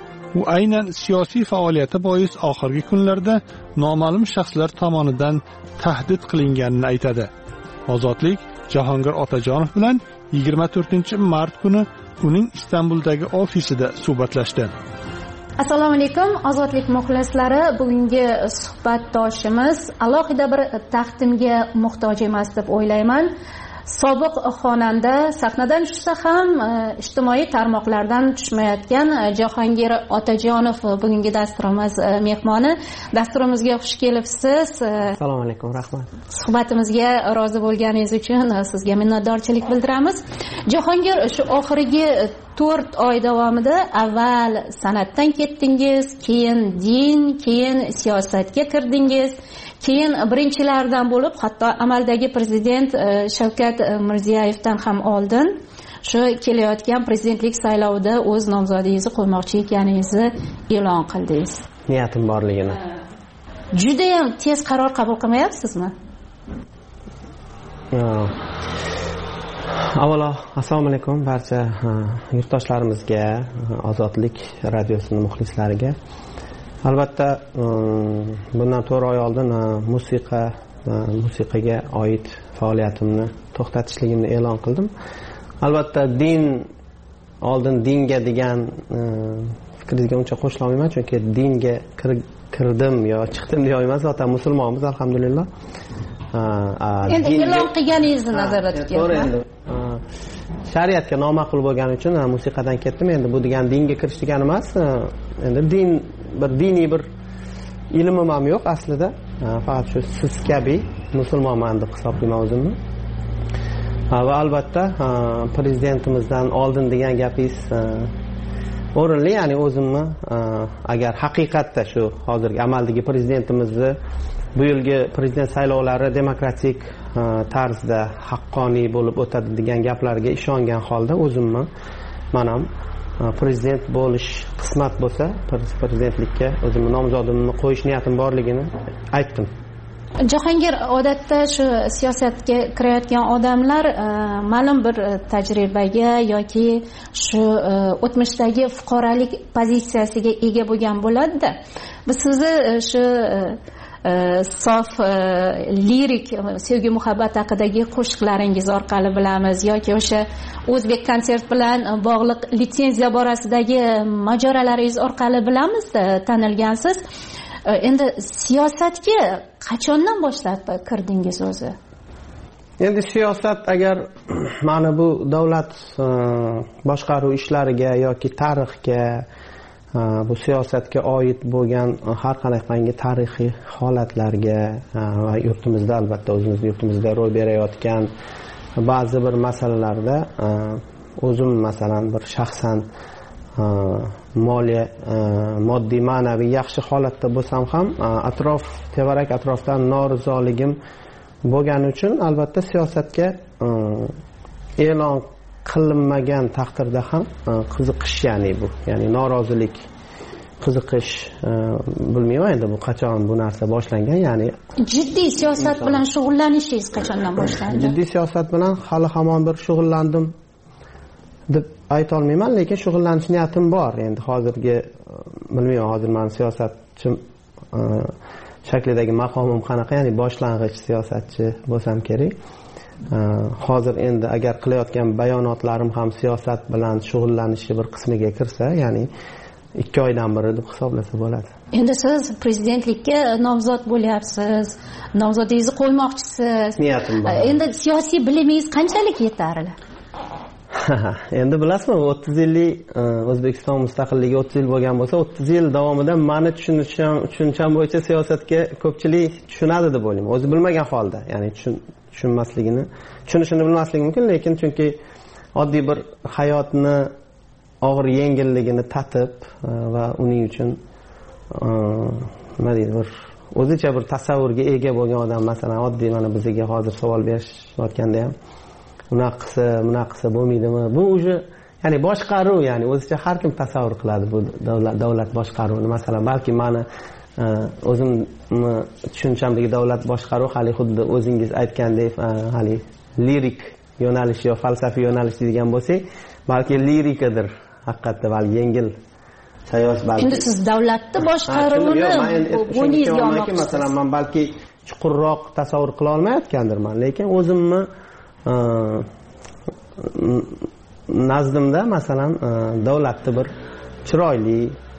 [SPEAKER 1] U aynan siyosiy faoliyati bois oxirgi kunlarda noma'lum shaxslar tomonidan tahdid qilinganini aytadi. Ozodlik Jahongir Otajonov bilan yigirma to'rtinchi mart kuni uning Istanbuldagi ofisida suhbatlashdi.
[SPEAKER 5] Assalomu alaykum, Ozodlik muxlislari. Bugungi suhbatdoshimiz alohida bir taqdimga muhtoj emas deb o'ylayman. Sobiq xonanda, sahnadan tushsa ham ijtimoiy tarmoqlardan tushmayotgan Jahongir Otajonov bugungi dasturimiz mehmoni. Dasturimizga xush kelibsiz.
[SPEAKER 18] Assalomu alaykum, rahmat.
[SPEAKER 5] Suhbatimizga rozi bo'lganingiz uchun sizga minnatdorchilik bildiramiz. Jahongir, shu oxirgi to'rt oy davomida avval san'atdan ketdingiz, keyin din, keyin siyosatga kirdingiz. Keyin birinchilardan bo'lib, hatto amaldagi prezident Shavkat Mirziyoyevdan ham oldin shu kelayotgan prezidentlik saylovida o'z nomzodingizni qo'ymoqchi ekaningizni e'lon qildingiz.
[SPEAKER 18] Niyatim borligini.
[SPEAKER 5] Juda ham tez qaror qabul qilmayapsizmi?
[SPEAKER 18] Avvalo, assalomu alaykum barcha yurtdoshlarimizga, Ozodlik radiosining muxlislariga. Albatta, bundan to'rt oy oldin musiqa, musiqaga oid faoliyatimni to'xtatishligimni e'lon qildim. Albatta, din oldin dinga degan fikringizga uncha qo'shila olmayman, chunki dinga kirdim yo chiqdim deya olmayman. Zaten musulmonmiz, alhamdulillah.
[SPEAKER 5] Endi e'lon qilganingizni nazarda tutyapman.
[SPEAKER 18] Shariatga noma'qul bo'lgani uchun musiqadan ketdim. Endi bu degan dinga kirish degani emas. Endi din bir diniy bir ilmim ham yo'q aslida. Faqat shu siz kabi musulmonman deb hisoblayman o'zimni. Va albatta prezidentimizdan oldin degan gapingiz o'rinli, ya'ni o'zimni agar haqiqatda shu hozirgi amaldagi prezidentimizni bu yilgi prezident saylovlari demokratik tarzda haqqoniy bo'lib o'tadi degan gaplarga ishongan holda o'zimni mana prezident bo'lish qismat bo'lsa prezidentlikka o'zimni nomzodimni qo'yish niyatim borligini aytdim.
[SPEAKER 5] Jahongir, odatda shu siyosatga kirayotgan odamlar ma'lum bir tajribaga yoki shu o'tmishdagi fuqarolik pozitsiyasiga ega bo'lgan bo'ladi-da. Biz sizni shu sof lirik sevgi muhabbat haqidagi qo'shiqlaringiz orqali bilamiz yoki o'sha o'zbek konsert bilan bog'liq litsenziya borasidagi mojarolaringiz orqali bilamiz tanilgansiz. Endi siyosatga qachondan boshlab kirdingiz o'zi?
[SPEAKER 18] Endi siyosat agar mana bu davlat boshqaruv ishlariga yoki tarixga, bu siyosatga oid bo'lgan har qanaqangi tarixiy holatlarga va yurtimizda albatta o'zimiz yurtimizda ro'y berayotgan ba'zi bir masalalarda o'zim masalan bir shaxsan moliya moddiy ma'naviy yaxshi holatda bo'lsam ham atrof tevarak atrofdan norizoligim bo'lgani uchun albatta siyosatga e'lon qilinmagan taqdirda ham qiziqish, ya'ni bu ya'ni norozilik, qiziqish, bilmayman endi bu qachon bu narsa boshlangan. Ya'ni
[SPEAKER 5] jiddiy siyosat bilan shug'ullanishingiz qachondan boshlandi?
[SPEAKER 18] Jiddiy siyosat bilan hali hamon bir shug'ullandim deb ayta olmayman, lekin shug'ullanish niyatim bor. Endi hozirgi bilmayman, hozir men siyosatchi shaklidagi maqomim qanaqa, ya'ni boshlang'ich siyosatchi bo'lsam kerak. Hozir endi agar qilayotgan bayonotlarim ham siyosat bilan shug'ullanishi bir qismiga kirsa, ya'ni ikki oydan biri deb hisoblasa bo'ladi.
[SPEAKER 5] Endi siz prezidentlikka nomzod bo'lyapsiz, nomzodingizni qo'ymoqchisiz.
[SPEAKER 18] Niyatim bor.
[SPEAKER 5] Endi siyosiy bilimingiz qanchalik yetarli?
[SPEAKER 18] Endi bilasizmi, o'ttiz yillik O'zbekiston mustaqilligi o'ttiz yil bo'lgan bo'lsa, o'ttiz yil davomida meni tushunishim tushuncham bo'yicha siyosatga ko'pchilik tushunadi deb o'ylayman. O'zi bilmagan holda, ya'ni tushunmasligini, tushunishini bilmasligi mumkin, lekin chunki oddiy bir hayotni og'ir yengilligini tatib va uning uchun nima deydi, bir o'zicha bir tasavvurga ega bo'lgan odam, masalan, oddiy mana bizga hozir savol berishayotganda ham unaqasi, bunaqasi bo'lmaydimi? Bu уже ya'ni boshqaruv, ya'ni o'zicha har kim tasavvur qiladi bu davlat davlat boshqaruvini. Masalan, balki meni o'zimni tushunchamdagi davlat boshqaruv hali xuddi o'zingiz aytgandek hali lirik yo'nalish yo falsafiy yo'nalish degan bo'lsak, balki lirikadir. Haqiqatda balki yengil sayoz balki.
[SPEAKER 5] Endi siz davlatni boshqaruvini bo'yningizga olmoqchisiz.
[SPEAKER 18] Masalan, men balki chuqurroq tasavvur qila olmayotgandirman, lekin o'zimni nazdimda masalan davlatni bir chiroyli,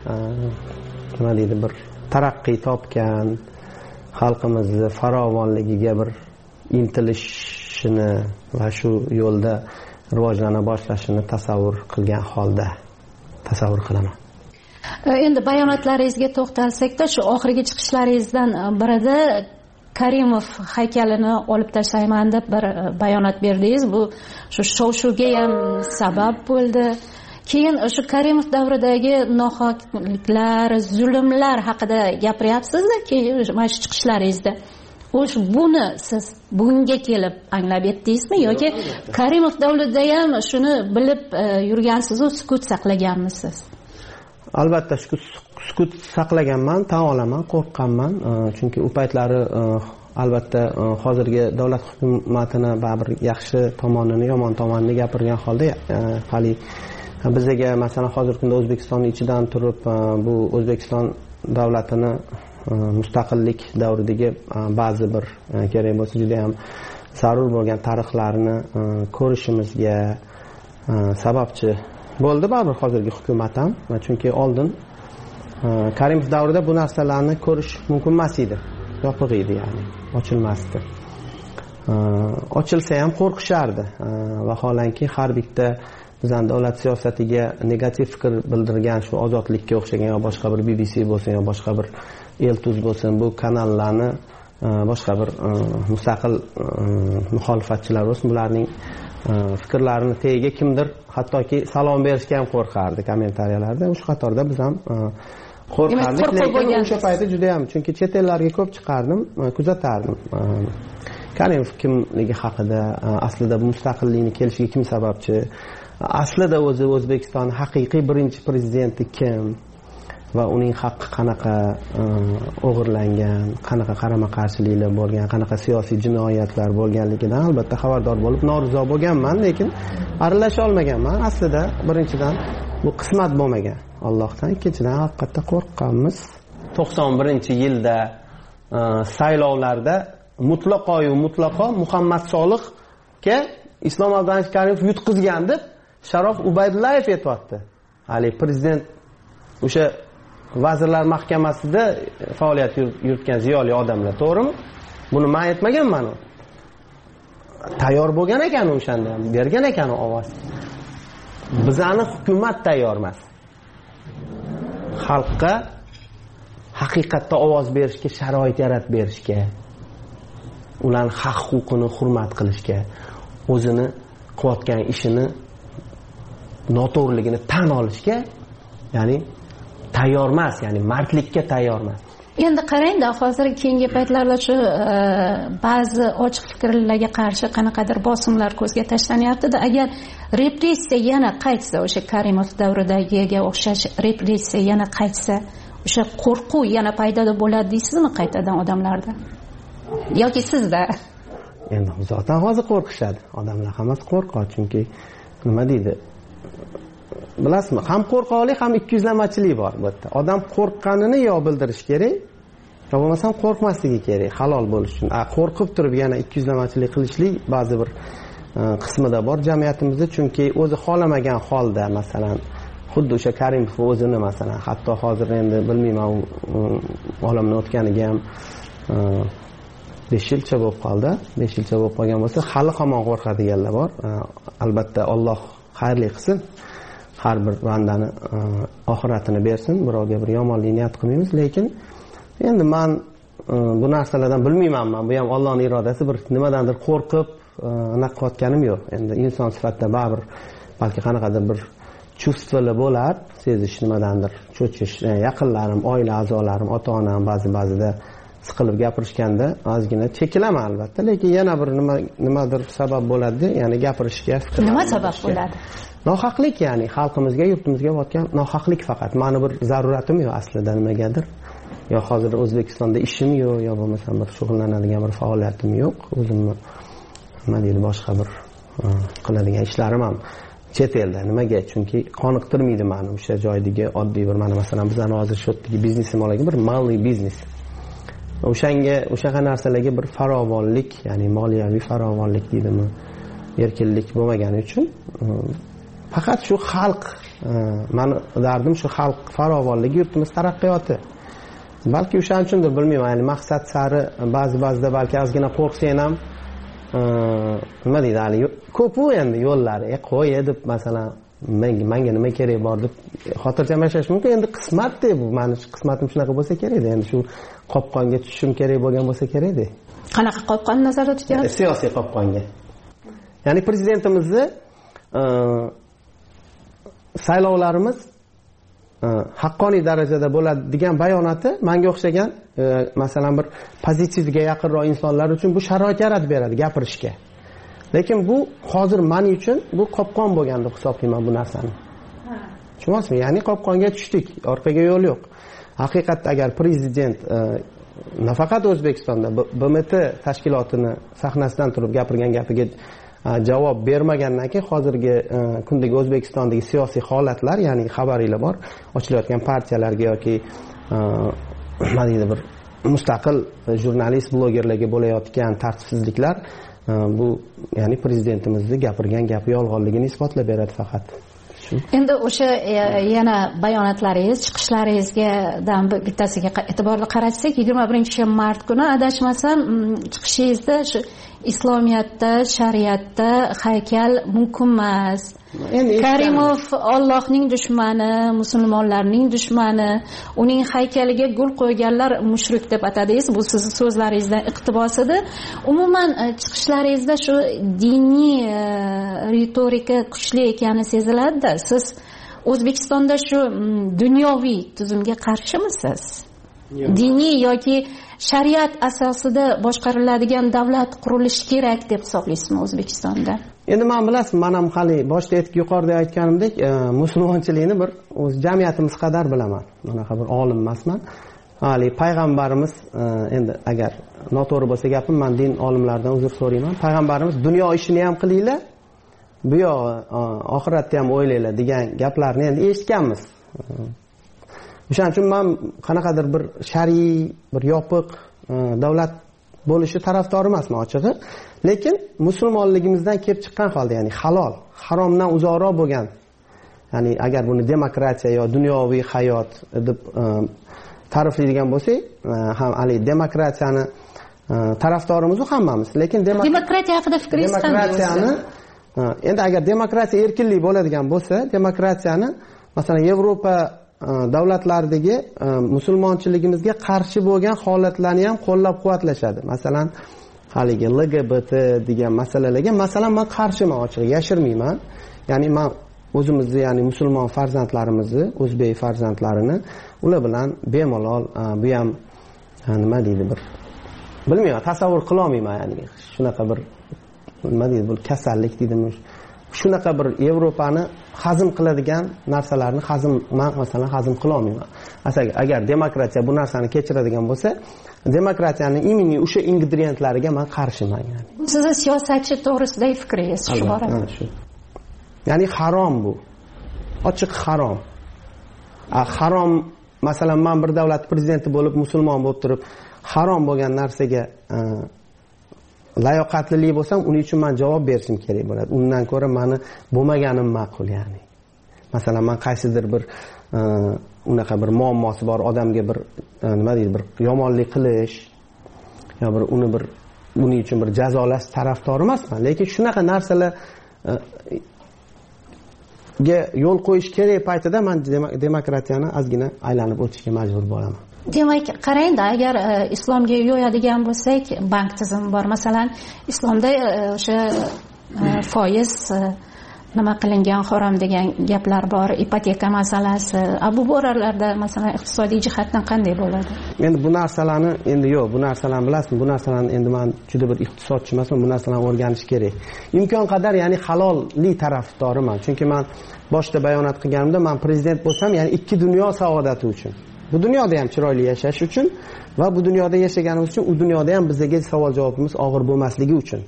[SPEAKER 18] nima deydi, bir taraqqiy topgan, xalqimizni farovonligiga bir intilishini va shu yo'lda rivojlana boshlashini tasavvur qilgan holda tasavvur qilaman.
[SPEAKER 5] Endi bayonotlaringizga to'xtalsak-da, shu oxirgi chiqishlaringizdan birida Karimov haykalini olib tashlayman deb bir bayonot berdingiz. Bu shu shov-shuvga ham sabab bo'ldi. Keyin shu Karimov davridagi nohaqliklar, zulmlar haqida gapiryapsiz-da, keyin mana shu chiqishlaringizda. O'sh buni siz bunga kelib anglab yetdingizmi yoki Karimov davrida ham shuni bilib yurgansiz-u sukut saqlaganmisiz?
[SPEAKER 18] Albatta sukut saqlaganman, tan olaman, qo'rqqanman, chunki u paytlari albatta hozirgi davlat hukumatini baribir yaxshi tomonini, yomon tomonini gapirgan holda hali bizga masalan hozirgi kunda O'zbekiston ichidan turib bu O'zbekiston davlatini mustaqillik davridagi ba'zi bir kerak bo'lsa juda ham zarur bo'lgan tarixlarni ko'rishimizga sababchi bo'ldi baribir hozirgi hukumat ham, chunki oldin Karimov davrida bu narsalarni ko'rish mumkin emas edi, yopiq edi, ya'ni ochilmasdi. Ochilsa ham qo'rqishardi. Vaholanki har bitta bizning davlat siyosatiga negativ fikr bildirgan shu ozodlikka o'xshagan yo boshqa bir B B C bo'lsin yo boshqa bir Eltuz bo'lsin, bu kanallarni boshqa bir mustaqil muxolifatchilar bo'lsin, bularning fikrlarini tagiga kimdir hattoki salom berishga ham qo'rqardi kommentariyalarda. O'sha qatorda biz ham qo'rqardik, lekin o'sha payti juda ham, chunki chet ellarga ko'p chiqardim, kuzatardim. Karimov kimligi haqida, aslida bu mustaqillikni kelishiga kim sababchi, aslida o'zi O'zbekiston haqiqiy birinchi prezidenti kim va uning haqqi qanaqa o'g'irlangan, qanaqa qarama-qarshiliklar bo'lgan, qanaqa siyosiy jinoyatlar bo'lganligidan albatta xabardor bo'lib norizo bo'lganman, lekin aralasha olmaganman. Aslida birinchidan bu qismat bo'lmagan Allohdan, ikkinchidan haqiqatda qo'rqqanmiz. to'qson birinchi yilda saylovlarda mutlaqo-yu mutlaqo Muhammad Solihga Islom Abdulaziz Karimov yutqizgan deb Sharof Ubaydullayev aytibdi. Hali prezident o'sha vazirlar mahkamasida faoliyat yuritgan ziyoli odamlar, to'g'rimi? Buni men aytmaganman. Tayyor bo'lgan ekan o'shanda ham, bergan ekan ovoz. Bizani hukumat tayyor emas. Xalqqa haqiqatda ovoz berishga sharoit yaratib berishga, ularning haq huquqini hurmat qilishga, o'zini qilayotgan ishini noto'g'riligini tan olishga, ya'ni tayyor emas, ya'ni mardlikka tayyor emas.
[SPEAKER 5] Endi qarang-da, hozir keyingi paytlarda shu ba'zi ochiq fikrlarga qarshi qanaqadir bosimlar ko'zga tashlanyapti-da. Agar repressiya yana qaytsa, o'sha Karimov davridagiga o'xshash repressiya yana qaytsa, o'sha qo'rquv yana paydo bo'ladi deysizmi qaytadan odamlarda? Yoki sizda?
[SPEAKER 18] Endi zotan hozir qo'rqishadi. Odamlar hammasi qo'rqadi, chunki nima deydi? Bilasizmi, ham qo'rqoqlik, ham ikkiyuzlamachilik bor bu yerda. Odam qo'rqqanini yo bildirish kerak, yo bo'lmasam qo'rqmasligi kerak halol bo'lish uchun. A qo'rqib turib yana ikkiyuzlamachilik qilishlik ba'zi bir qismida bor jamiyatimizda, chunki o'zi xolamagan holda, masalan, xuddi o'sha Karimov o'zini masalan, hatto hozir endi bilmayman, olamdan o'tganiga ham besh yilcha bo'lib qoldi. besh yilcha bo'lib qolgan bo'lsa, hali hamon qo'rqadiganlar bor. Albatta Alloh xayrli qilsin. Har bir bandani oxiratini bersin, birovga bir yomonlik niyat qilmaymiz, lekin endi men bu narsalardan bilmayman, men bu ham Allohning irodasi, bir nimadandir qo'rqib anaqa qilayotganim yo'q. Endi inson sifatida baribir balki qanaqadir bir chuvstvalar bo'lar, sezish nimadandir, cho'chish, yaqinlarim, oila a'zolarim, ota-onam ba'zi ba'zida siqilib gapirishganda ozgina chekilaman albatta, lekin yana bir nima nimadir sabab bo'ladi, ya'ni gapirishga, fikr.
[SPEAKER 5] Nima sabab bo'ladi?
[SPEAKER 18] Nohaqlik, ya'ni xalqimizga, yurtimizga bo'tgan nohaqlik faqat. Meni bir zaruratim yo'q aslida nimagadir. Yo hozir O'zbekistonda ishim yo'q, yo bo'lmasam bir shug'ullanadigan bir faoliyatim yo'q. O'zimni nima deydi, boshqa bir qiladigan ishlarim ham chet elda. Nimaga? Chunki qoniqtirmaydi meni o'sha joydagi oddiy bir, mana masalan bizlarning hozir shu yerdagi biznesim olagan bir maliy biznes. O'shanga, o'shaqa narsalarga bir farovonlik, ya'ni moliyaviy farovonlik deydimi, erkinlik bo'lmagani uchun faqat shu xalq, meni dardim shu xalq farovonligi, yurtimiz taraqqiyoti. Balki o'shaning uchundir, bilmayman, ya'ni maqsad sari ba'zi ba'zida balki ozgina qo'rqsang ham nima deydi, hali ko'p-u endi yo'llari, e qo'y deb masalan menga menga nima kerak bor deb xotirjam yashash mumkin. Endi qismat-da bu, meni qismatim shunaqa bo'lsa kerak-da. Endi shu qopqonga tushishim kerak bo'lgan bo'lsa kerak-da.
[SPEAKER 5] Qanaqa qopqonni nazarda tutyapsiz?
[SPEAKER 18] Siyosiy qopqonga. Ya'ni prezidentimizni saylovlarimiz haqqoniy darajada bo'ladi degan bayonoti menga o'xshagan masalan bir pozitivga yaqinroq insonlar uchun bu sharoit yaratib beradi gapirishga. Lekin bu hozir men uchun bu qopqon bo'lgan deb hisoblayman bu narsani. Tushunyapsizmi? Ya'ni qopqonga tushdik, orqaga yo'l yo'q. Haqiqatda agar prezident nafaqat O'zbekistonda B M T tashkilotini sahnasidan turib gapirgan gapiga javob bermagandan keyin hozirgi kundagi O'zbekistondagi siyosiy holatlar, ya'ni xabaringlar bor, ochilayotgan partiyalarga yoki nima deydi bir mustaqil jurnalist, blogerlarga bo'layotgan tartibsizliklar bu ya'ni prezidentimizni gapirgan gapi yolg'onligini isbotlab beradi faqat.
[SPEAKER 5] Endi o'sha yana bayonotlaringiz, chiqishlaringizdan bittasiga e'tiborli qarashsak, yigirma birinchi mart kuni adashmasam chiqishingizda shu islomiyatda, shariatda haykal mumkin emas. Karimov Allohning dushmani, musulmonlarning dushmani, uning haykaliga gul qo'yganlar mushrik deb atadingiz. Bu sizning so'zlaringizdan iqtibos edi. Umuman chiqishlaringizda shu diniy ritorika kuchli ekani seziladi-da. Siz O'zbekistonda shu dunyoviy tuzumga qarshimisiniz? Diniy yoki shariat asosida boshqariladigan davlat qurilishi kerak deb hisoblaysizmi O'zbekistonda?
[SPEAKER 18] Endi men bilasizmi, men ham hali boshda aytib yuqorida aytganimdek, musulmonchilikni bir o'z jamiyatimiz qadar bilaman. Bunaqa bir olim emasman. Hali payg'ambarimiz, endi agar noto'g'ri bo'lsa gapim, men din olimlaridan uzr so'rayman. Payg'ambarimiz dunyo ishini ham qilinglar, bu yoq oxiratni ham o'ylanglar degan gaplarni endi eshitganmiz. O'shaning uchun men qanaqadir bir shar'iy, bir yopiq davlat bo'lishi tarafdori emasman ochig'i, lekin musulmonligimizdan kelib chiqqan holda, ya'ni halol, haromdan uzoqroq bo'lgan, ya'ni agar buni demokratiya yo dunyoviy hayot deb ta'riflaydigan bo'lsak, ham hali demokratiyani tarafdorimiz hammamiz, lekin
[SPEAKER 5] demokratiya haqida fikringiz qanday?
[SPEAKER 18] Demokratiyani endi agar demokratiya erkinlik bo'ladigan bo'lsa, demokratiyani masalan Yevropa davlatlaridagi musulmonchiligimizga qarshi bo'lgan holatlarni ham qo'llab-quvvatlashadi. Masalan, haligi L G B T degan masalalarga masalan men qarshiman, ochiq yashirmayman. Ya'ni men o'zimizni, ya'ni musulmon farzandlarimizni, o'zbek farzandlarini ular bilan bemalol, bu ham nima deydi, bir bilmayman, tasavvur qila olmayman, ya'ni shunaqa bir nima deydi, bu kasallik deydimi, shunaqa bir Yevropani hazm qiladigan narsalarni hazm men masalan hazm qila olmayman. Agar demokratiya bu narsani kechiradigan bo'lsa, demokratiyaning iminiy o'sha ingredientlariga men qarshiman. Yani
[SPEAKER 5] sizni siyosatchi to'g'risidagi fikringiz shu borada?
[SPEAKER 18] Ya'ni harom bu. Ochiq harom. A harom, masalan men bir davlat prezidenti bo'lib, musulmon bo'lib turib, harom bo'lgan narsaga layoqatlilik bo'lsam, uning uchun men javob berishim kerak bo'ladi. Undan ko'ra meni bo'lmaganim ma'qul, ya'ni. Masalan, men qaysidir bir unaqa bir muammosi bor odamga bir nima deydi, bir yomonlik qilish yo bir uni bir buning uchun bir jazolash tarafdori emasman, lekin shunaqa narsalar ga yo'l qo'yish kerak paytida men demokratiyani ozgina aylanib o'tishga majbur bo'laman.
[SPEAKER 5] Demak, qarangda, agar islomga yo'yadigan bo'lsak, bank tizimi bor. Masalan, islomda o'sha foiz nima qilingan, harom degan gaplar bor, ipoteka masalasi. Bu borlarda masalan iqtisodiy jihatdan qanday bo'ladi?
[SPEAKER 18] Endi bu narsalarni endi yo'q, bu narsalarni bilasizmi? Bu narsalarni endi men juda bir iqtisodchi emasman, bu narsalarni o'rganish kerak. Imkon qadar, ya'ni halollik tarafdoriman. Chunki men boshda bayonot qilganimda, men prezident bo'lsam, ya'ni ikki dunyo saodati uchun, bu dunyoda ham chiroyli yashash uchun va bu dunyoda yashaganimiz uchun u dunyoda ham bizga savol javobimiz og'ir bo'lmasligi uchun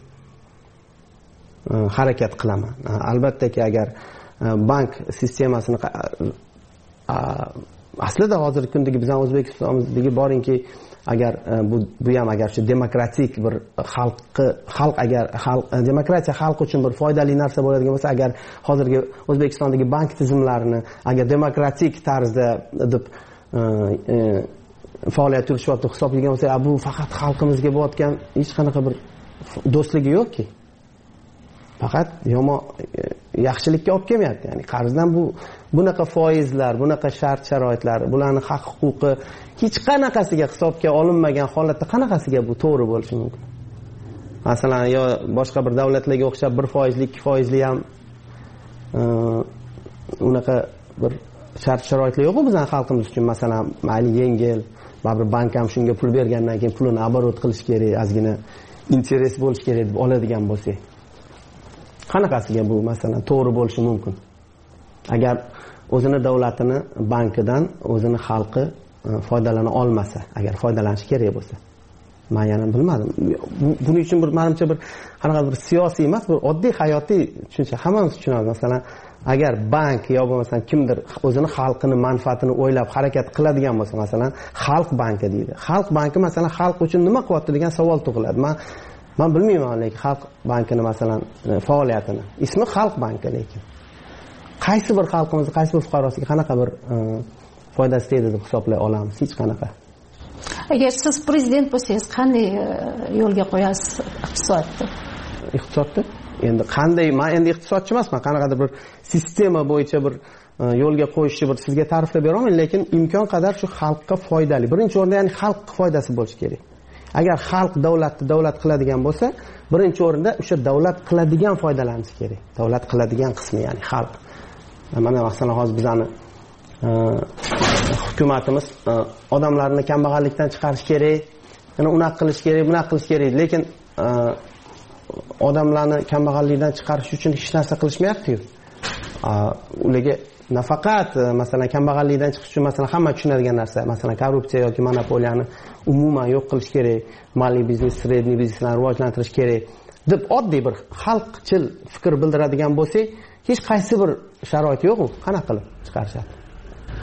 [SPEAKER 18] harakat qilaman. Albattaki agar bank sistemasini aslida hozirgi kundagi bizning O'zbekistonimizdagi boringki, agar bu bu ham agar shu demokratik bir xalqi xalq agar xalq demokratiya xalq uchun bir foydali narsa bo'ladigan bo'lsa, agar hozirgi O'zbekistondagi bank tizimlarini agar demokratik tarzda deb faoliyat yurishyapti hisoblagan bo'lsa, bu faqat xalqimizga bo'layotgan hech qanaqa bir do'stligi yo'qki. Faqat yomon yaxshilikka olib kelmayapti. Ya'ni qarzdan bu bunaqa foizlar, bunaqa shart-sharoitlar, bularning haq-huquqi hech qanaqasiga hisobga olinmagan holatda qanaqasiga bu to'g'ri bo'lishi mumkin? Masalan, yo boshqa bir davlatlarga o'xshab bir foizli, ikki foizli ham unaqa bir shart-sharoitlar yo'q bizning xalqimiz uchun. Masalan, mayli yengil, baribir bank ham shunga pul bergandan keyin pulini оборот qilish kerak, ozgina interes bo'lish kerak deb oladigan bo'lsa, qanaqasiga bu masalan to'g'ri bo'lishi mumkin? Agar o'zini davlatini bankidan o'zini xalqi foydalana olmasa, agar foydalanish kerak bo'lsa, men yana bilmadim. Buning uchun bir menimcha bir qanaqa bir siyosiy emas, bir oddiy hayotiy tushuncha hammamiz tushunamiz. Masalan, agar bank yo bo'lmasa kimdir o'zini xalqini manfaatini o'ylab harakat qiladigan bo'lsa, masalan, xalq banki deydi. Xalq banki masalan xalq uchun nima qilyapti degan savol tug'iladi. Men men bilmayman, lekin xalq bankini masalan faoliyatini, ismi xalq banki, lekin qaysi bir xalqimiz, qaysi bir fuqarosiga qanaqa bir foydasi tegdi deb hisoblay olamiz? Hech qanaqa.
[SPEAKER 5] Agar siz prezident bo'lsangiz, qanday yo'lga qo'yasiz iqtisodni?
[SPEAKER 18] Iqtisodni endi qanday, men endi iqtisodchi emasman, qanaqadir bir sistema bo'yicha bir yo'lga qo'yishni bir sizga ta'riflab bera olmayman, lekin imkon qadar shu xalqqa foydali. Birinchi o'rinda ya'ni xalq foydasi bo'lishi kerak. Agar xalq davlatni davlat qiladigan bo'lsa, birinchi o'rinda o'sha davlat qiladigan foydalanishi kerak. Davlat qiladigan qismi, ya'ni xalq. Mana masalan hozir bizani hukumatimiz odamlarni kambag'allikdan chiqarish kerak, yana unaqa qilish kerak, bunaqa qilish kerak, lekin odamlarni kambag'allikdan chiqarish uchun hech narsa qilishmayapti-yu. Ularga nafaqat masalan kambag'allikdan chiqish uchun masalan hamma tushunadigan narsa, masalan korrupsiya yoki monopoliyani umuman yo'q qilish kerak, maliy biznes, sredniy biznesni rivojlantirish kerak deb oddiy bir xalqchil fikr bildiradigan bo'lsak, hech qaysi bir sharoit yo'q-ku, qanaqa qilib chiqarishadi?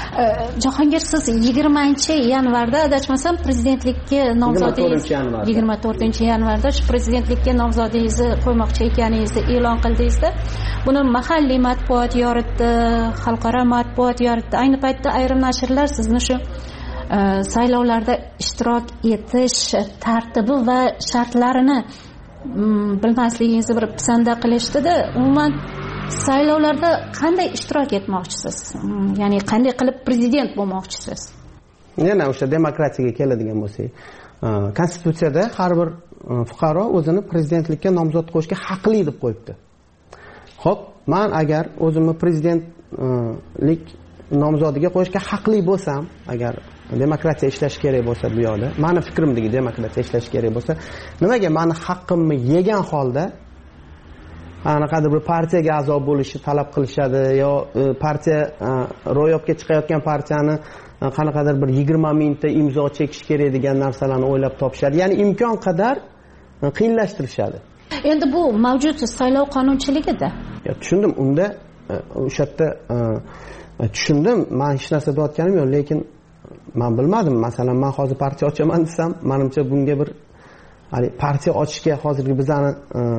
[SPEAKER 5] Jahongir, siz yigirmanchi yanvarda adashmasam prezidentlikka nomzodingiz yigirma to'rtinchi yanvarda shu prezidentlikka nomzodingizni qo'ymoqchi ekaningizni e'lon qildingizda, buni mahalliy matbuot yoritdi, xalqaro matbuot yoritdi. Ayni paytda ayrim nashrlar sizni shu saylovlarda ishtirok etish tartibi va shartlarini bilmasligingizni bir pisanda qilishdida. Umuman saylovlarda qanday ishtirok etmoqchisiz? Ya'ni qanday qilib prezident bo'lmoqchisiz?
[SPEAKER 18] Yana o'sha demokratiyaga keladigan bo'lsak, konstitutsiyada har bir fuqaro o'zini prezidentlikka nomzod qo'yishga haqli deb qo'yibdi. Xo'p, men agar o'zimni prezidentlik nomzodiga qo'yishga haqli bo'lsam, agar demokratiya ishlash kerak bo'lsa, bu yoqda meni fikrimdagi demokratiya ishlash kerak bo'lsa, nimaga meni haqqimni yegan holda qanaqadir bir partiyaga a'zo bo'lishni talab qilishadi yo partiya ro'yobga chiqayotgan partiyani qanaqadir bir yigirma mingta imzo chekish kerak degan narsalarni o'ylab topishadi. Ya'ni imkon qadar qiyinlashtirishadi.
[SPEAKER 5] Endi bu mavjud saylov qonunchiligida.
[SPEAKER 18] Ya tushundim, unda o'sha yerda tushundim. Men hech narsa deyotganim yo'q, lekin men bilmadim. Masalan, men hozir partiya ochaman desam, menimcha bunga bir hali partiya ochishga hozirgi bizani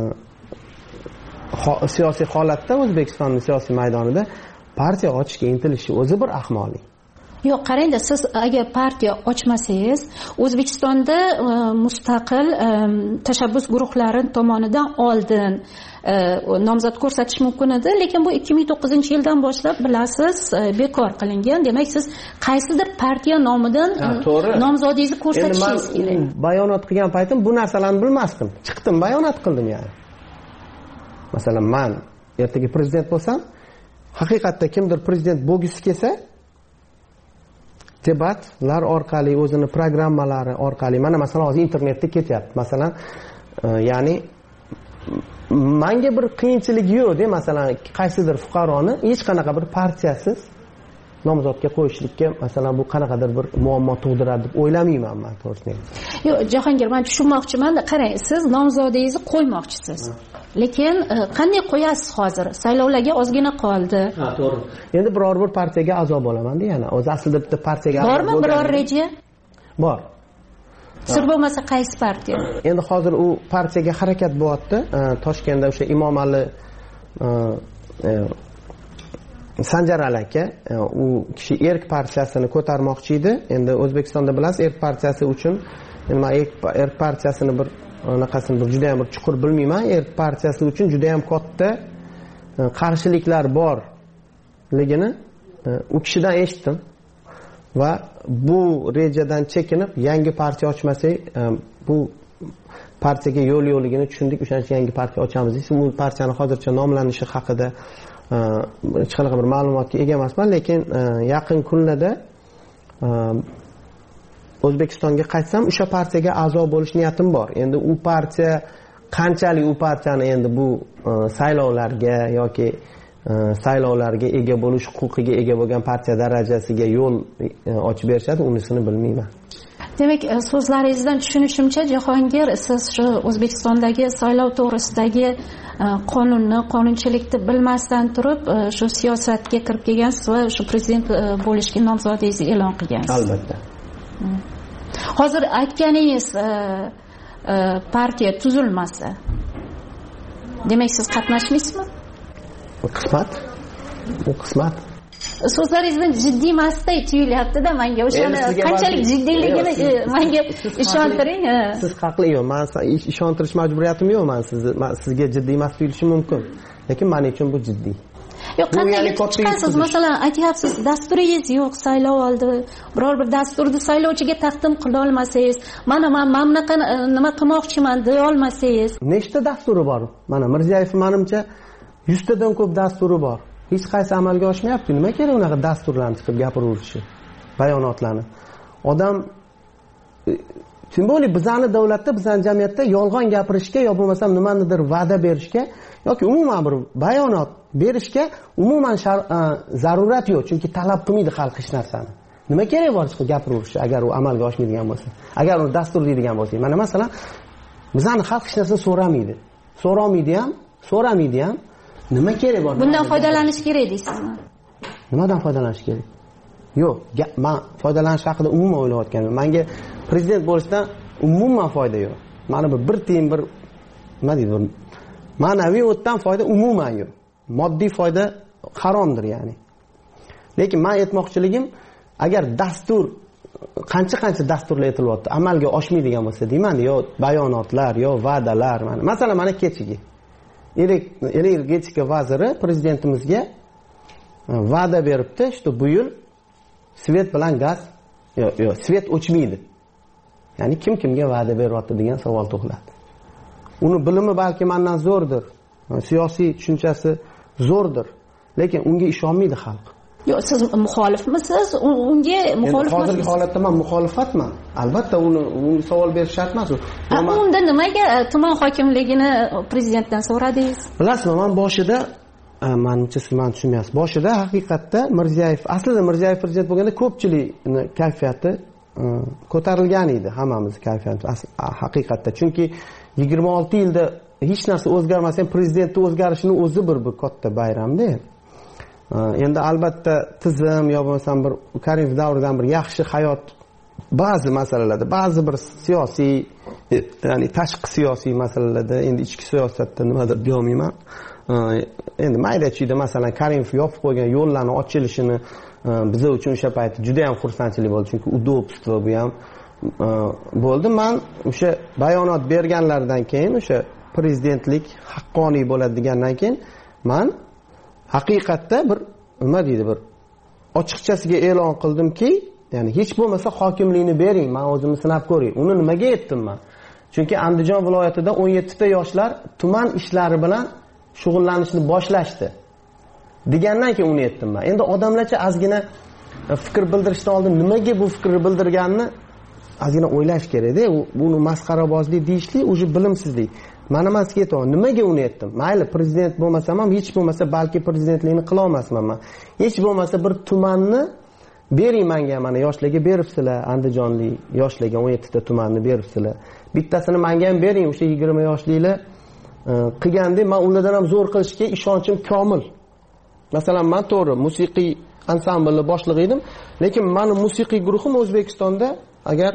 [SPEAKER 18] siyosiy holatda O'zbekistonning siyosiy maydonida partiya ochishga intilishi o'zi bir ahmoqlik.
[SPEAKER 5] Yo'q, qarangda, siz agar partiya ochmasangiz, O'zbekistonda mustaqil tashabbus guruhlari tomonidan oldin nomzod ko'rsatish mumkin edi, lekin bu ikki ming to'qqizinchi yildan boshlab bilasiz bekor qilingan. Demak, siz qaysidir partiya nomidan nomzodingizni ko'rsatishingiz kerak.
[SPEAKER 18] Bayonot qilgan paytim bu narsalarni bilmasdim. Chiqdim, bayonot qildim yani. Masalan, men ertaga prezident bo'lsam, haqiqatda kimdir prezident bo'lgisi kelsa, debatlar orqali, o'zini programmalari orqali, mana masalan hozir internetda ketyapti. Masalan, ya'ni menga bir qiyinchilik yo'q de, masalan, qaysidir fuqaroni hech qanaqa bir partiyasiz nomzodga qo'yishlikka masalan bu qanaqadir bir muammo tug'diradi deb o'ylamayman men, to'g'risini.
[SPEAKER 5] Yo'q, Jahongir, men tushunmoqchiman. Qarang, siz nomzodingizni qo'ymoqchisiz. Lekin qanday qo'yasiz hozir? Saylovlarga ozgina qoldi.
[SPEAKER 18] Ha, to'g'ri. Endi biror bir partiyaga a'zo bo'laman-da yana. O'zi aslida bitta partiyaga a'zo
[SPEAKER 5] bormi biror reja?
[SPEAKER 18] Bor.
[SPEAKER 5] Sir bo'lmasa qaysi partiya?
[SPEAKER 18] Endi hozir u partiyaga harakat bo'lyapti. Toshkentda o'sha Imomali Sanjar aka, u kishi Erk partiyasini ko'tarmoqchi edi. Endi O'zbekistonda bilasiz, Erk partiyasi uchun, men Erk partiyasini bir anaqasini bir juda ham bir chuqur bilmayman. Erk partiyasi uchun juda ham katta qarshiliklar borligini u kishidan eshitdim. Va bu rejadan chekinib yangi partiya ochmasak, bu partiyaga yo'l yo'ligini tushundik. O'shaning uchun yangi partiya ochamiz. Bu partiyani hozircha nomlanishi haqida hech qanaqa bir ma'lumotga ega emasman, lekin yaqin kunlarda O'zbekistonga qaytsam, o'sha partiyaga a'zo bo'lish niyatim bor. Endi u partiya qanchalik u partiyani endi bu saylovlarga yoki saylovlarga ega bo'lish huquqiga ega bo'lgan partiya darajasiga yo'l ochib berishadi, unisini bilmayman.
[SPEAKER 5] Demak, so'zlaringizdan tushunishimcha, Jahongir, siz shu O'zbekistondagi saylov to'g'risidagi qonunni, qonunchilikni bilmasdan turib, shu siyosatga kirib kelgansiz va shu prezident bo'lishga nomzodingizni e'lon qilgansiz.
[SPEAKER 18] Albatta.
[SPEAKER 5] Hozir aytganingiz partiya tuzilmasa, demak siz qatnashmaysizmi?
[SPEAKER 18] Bu qismat. Bu qismat.
[SPEAKER 5] So'zlaringizdan jiddiy emasday tuyulyapti-da menga. O'shani qanchalik jiddiyligini menga ishontiring.
[SPEAKER 18] Siz haqli, yo'q. Men ishontirish majburiyatim yo'q men sizni. Sizga jiddiy emas tuyulishi mumkin, lekin men uchun bu jiddiy.
[SPEAKER 5] Yo'q, qanday chiqasiz? Masalan, aytyapsiz, dasturingiz yo'q, saylov oldi. Biror bir dasturni saylovchiga taqdim qila olmasangiz, mana men mana bunaqa nima qilmoqchiman deya olmasangiz.
[SPEAKER 18] Nechta dasturi bor? Mana Mirziyoyev menimcha yuz tadan ko'p dasturi bor. Hech qaysi amalga oshmayapti. Nima kerak unaqa dasturlarni chiqib gapiraverishi, bayonotlarni? Odam simbolik bizani davlatda, bizani jamiyatda yolg'on gapirishga yo bo'lmasam nimanidir va'da berishga yoki umuman bir bayonot berishga umuman zarurat yo'q, chunki talab qilmaydi xalq hech narsani. Nima kerak bor chiqib gapiraverishi agar u amalga oshmaydigan bo'lsa? Agar u dastur deydigan bo'lsa, mana masalan bizani xalq hech narsa so'ramaydi. So'ramaydi ham, so'ramaydi ham. Nima kerak bor?
[SPEAKER 5] Bundan foydalanish kerak deysizmi?
[SPEAKER 18] Nimadan foydalanish kerak? yo'q, men foydalanish haqida umuman o'ylayotganim. Menga prezident bo'lishdan umuman foyda yo'q. Mana bu bir tiyin bir nima deydi, bir ma'naviy o'tdan foyda umuman yo'q. Moddiy foyda haromdir ya'ni. Lekin men aytmoqchiligim, agar dastur qancha-qancha dasturlar aytilyapti, amalga oshmaydigan bo'lsa deyman, yo bayonotlar, yo va'dalar, mana masalan mana kechigi energetika vaziri prezidentimizga va'da beribdi, что bu yil svet bilan gaz yo'q, yo'q, svet o'chmaydi. Ya'ni kim kimga va'da beryapti degan savol tug'iladi. Uni bilimi balki mendan zo'rdir, siyosiy tushunchasi zo'rdir, lekin unga ishonmaydi xalq.
[SPEAKER 5] Yo'q, siz muxolifmisiz? Unga muxolif emasmisiz?
[SPEAKER 18] Hozirgi holatda men muxolifatman. Albatta uni unga savol berish shart emas.
[SPEAKER 5] Unda nimaga tuman hokimligini prezidentdan so'radingiz?
[SPEAKER 18] Bilasizmi, men boshida menimcha siz meni tushunmayapsiz. Boshida haqiqatda Mirziyoyev, aslida Mirziyoyev prezident bo'lganda ko'pchilikning kayfiyati ko'tarilgan edi, hammamiz kayfiyatimiz haqiqatda. Chunki yigirma olti yilda hech narsa o'zgarmasa ham prezidentning o'zgarishini o'zi bir bir katta bayramda. Endi albatta tizim yo bo'lmasam bir Karimov davridan bir yaxshi hayot ba'zi masalalarda, ba'zi bir siyosiy, ya'ni tashqi siyosiy masalalarda, endi ichki siyosatda nimadir deyolmayman. Endi mayda-chuyda masalan Karimov yopib qo'ygan yo'llarning ochilishini biz uchun o'sha payt juda ham xursandchilik bo'ldi, chunki udobstvo bu ham bo'ldi. Men o'sha bayonot berganlardan keyin, o'sha prezidentlik haqqoniy bo'ladi degandan keyin men haqiqatda bir nima deydi, bir ochiqchasiga e'lon qildimki, ya'ni hech bo'lmasa hokimlikni bering, men o'zimni sinab ko'ray. Uni nimaga aytdim men? Chunki Andijon viloyatida o'n yetti ta yoshlar tuman ishlari bilan shug'ullanishni boshlashdi. Degandan keyin uni aytdim men. Endi odamlarcha ozgina fikr bildirishdan oldin nimaga bu fikrni bildirganini ozgina o'ylash kerak-da. Buni masxarabozlik deyishlik, o'zi bilimsizlik. Mana men sizga aytaman, nimaga uni aytdim? Mayli prezident bo'lmasam ham, hech bo'lmasa balki prezidentlikni qila olmasman men. Hech bo'lmasa bir tumanni bering menga, mana yoshlarga beribsizlar, Andijonlik yoshlarga o'n yetti ta tumanni beribsizlar. Bittasini menga ham bering, o'sha yigirma yoshliklar qilganda men ulardan ham zo'r qilishga ishonchim komil. Masalan, men to'g'ri musiqiy ansamblni boshlig'i edim, lekin meni musiqiy guruhim O'zbekistonda agar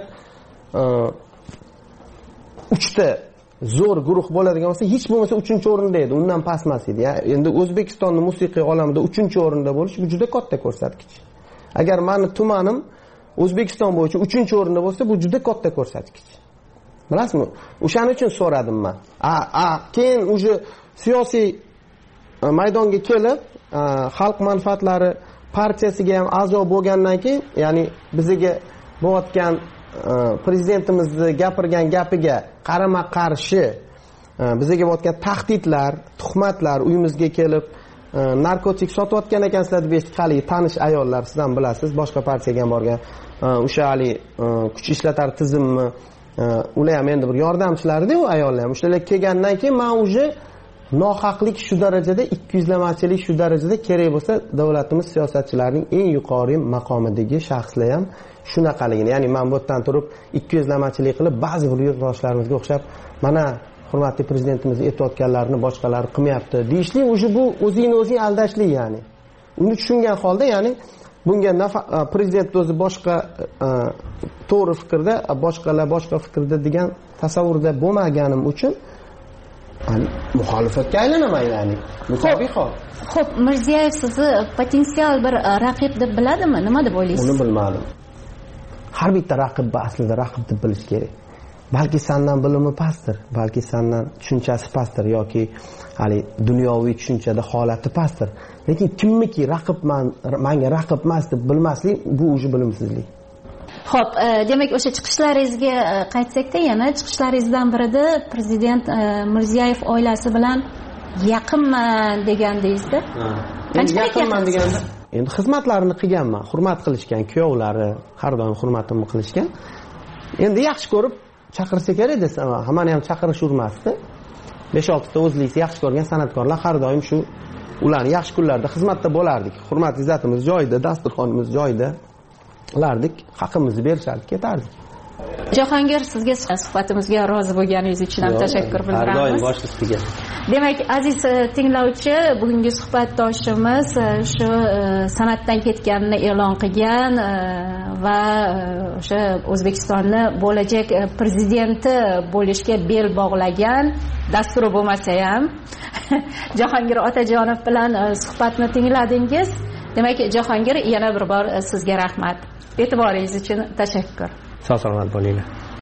[SPEAKER 18] uchta zo'r guruh bo'ladigan bo'lsa, hech bo'lmasa uchinchi o'rinda edi, undan past emas edi. Endi O'zbekistonning musiqiy olamida uchinchi o'rinda bo'lish bu juda katta ko'rsatkich. Agar meni tumanim O'zbekiston bo'yicha uchinchi o'rinda bo'lsa, bu juda katta ko'rsatkich. Bilasizmi? O'shaning uchun so'radim men. A, a, keyin o'sha siyosiy maydonga kelib, xalq manfaatlari partiyasiga ham a'zo bo'lgandan keyin, ya'ni bizga bo'layotgan prezidentimizni gapirgan gapiga qarama-qarshi bizga bo'layotgan tahdidlar, tuhmatlar, uyimizga kelib narkotik sotayotgan ekansizlar deb eshitdik, hali tanish ayollar, siz ham bilasiz, boshqa partiyaga ham borgan. O'sha hali kuch ishlatar tizimni ular ham endi bir yordamchilardi, u ayollar ham. O'shalar kelgandan keyin men uje nohaqlik shu darajada, ikkiyuzlamachilik shu darajada kerak bo'lsa, davlatimiz siyosatchilarining eng yuqori maqomidagi shaxslar ham shunaqaligini, ya'ni men bu yerdan turib ikkiyuzlamachilik qilib ba'zi bir yurtdoshlarimizga o'xshab, mana hurmatli prezidentimiz aytayotganlarini boshqalar qilmayapti deyishlik, o'sha bu o'zingni o'zing aldashlik, ya'ni uni tushungan holda, ya'ni bunga prezident o'zi boshqa to'g'ri fikrda, boshqalar boshqa fikrda degan tasavvurda bo'lmaganim uchun muxolifatga aylanaman, ya'ni musobiq hol.
[SPEAKER 5] Xo'p, Mirziyoyev sizni potensial bir raqib deb biladimi? Nima deb o'ylaysiz?
[SPEAKER 18] Uni bilmadim. Har bitta raqib aslida raqib deb bilish kerak. Balki sendan bilimi pastdir, balki sendan tushunchasi pastdir yoki hali dunyoviy tushunchada holati pastdir. Lekin kimniki raqib man, menga raqib emas deb bilmaslik, bu o'zi bilimsizlik.
[SPEAKER 5] Xo'p, demak o'sha chiqishlaringizga qaytsak-da, yana chiqishlaringizdan birida prezident Mirziyoyev oilasi bilan yaqinman degandingizda.
[SPEAKER 18] Qancha yaqinman deganda, endi xizmatlarini qilganman, hurmat qilishgan, kuyovlari har doim hurmatimni qilishgan. Endi yaxshi ko'rib chaqirsa kerak desam, hammani ham chaqirish urmasdi. besh olti ta o'zlikni yaxshi ko'rgan san'atkorlar har doim shu ularni yaxshi kunlarda xizmatda bo'lardik. Hurmat izzatimiz joyida, dasturxonimiz joyida. Lardik, haqimizni berishardik, ketardik.
[SPEAKER 5] Jahongir, sizga suhbatimizga rozi bo'lganingiz uchun ham tashakkur bildiramiz.
[SPEAKER 18] Har doim bosh ustiga.
[SPEAKER 5] Demak, aziz tinglovchi, bugungi suhbatdoshimiz shu san'atdan ketganini e'lon qilgan va o'sha O'zbekistonni bo'lajak prezidenti bo'lishga bel bog'lagan, dasturi bo'lmasa ham Jahongir Otajonov bilan suhbatni tingladingiz. Demak, Jahongir, yana bir bor sizga rahmat. E'tiboringiz uchun tashakkur.
[SPEAKER 18] Sog' salomat bo'linglar.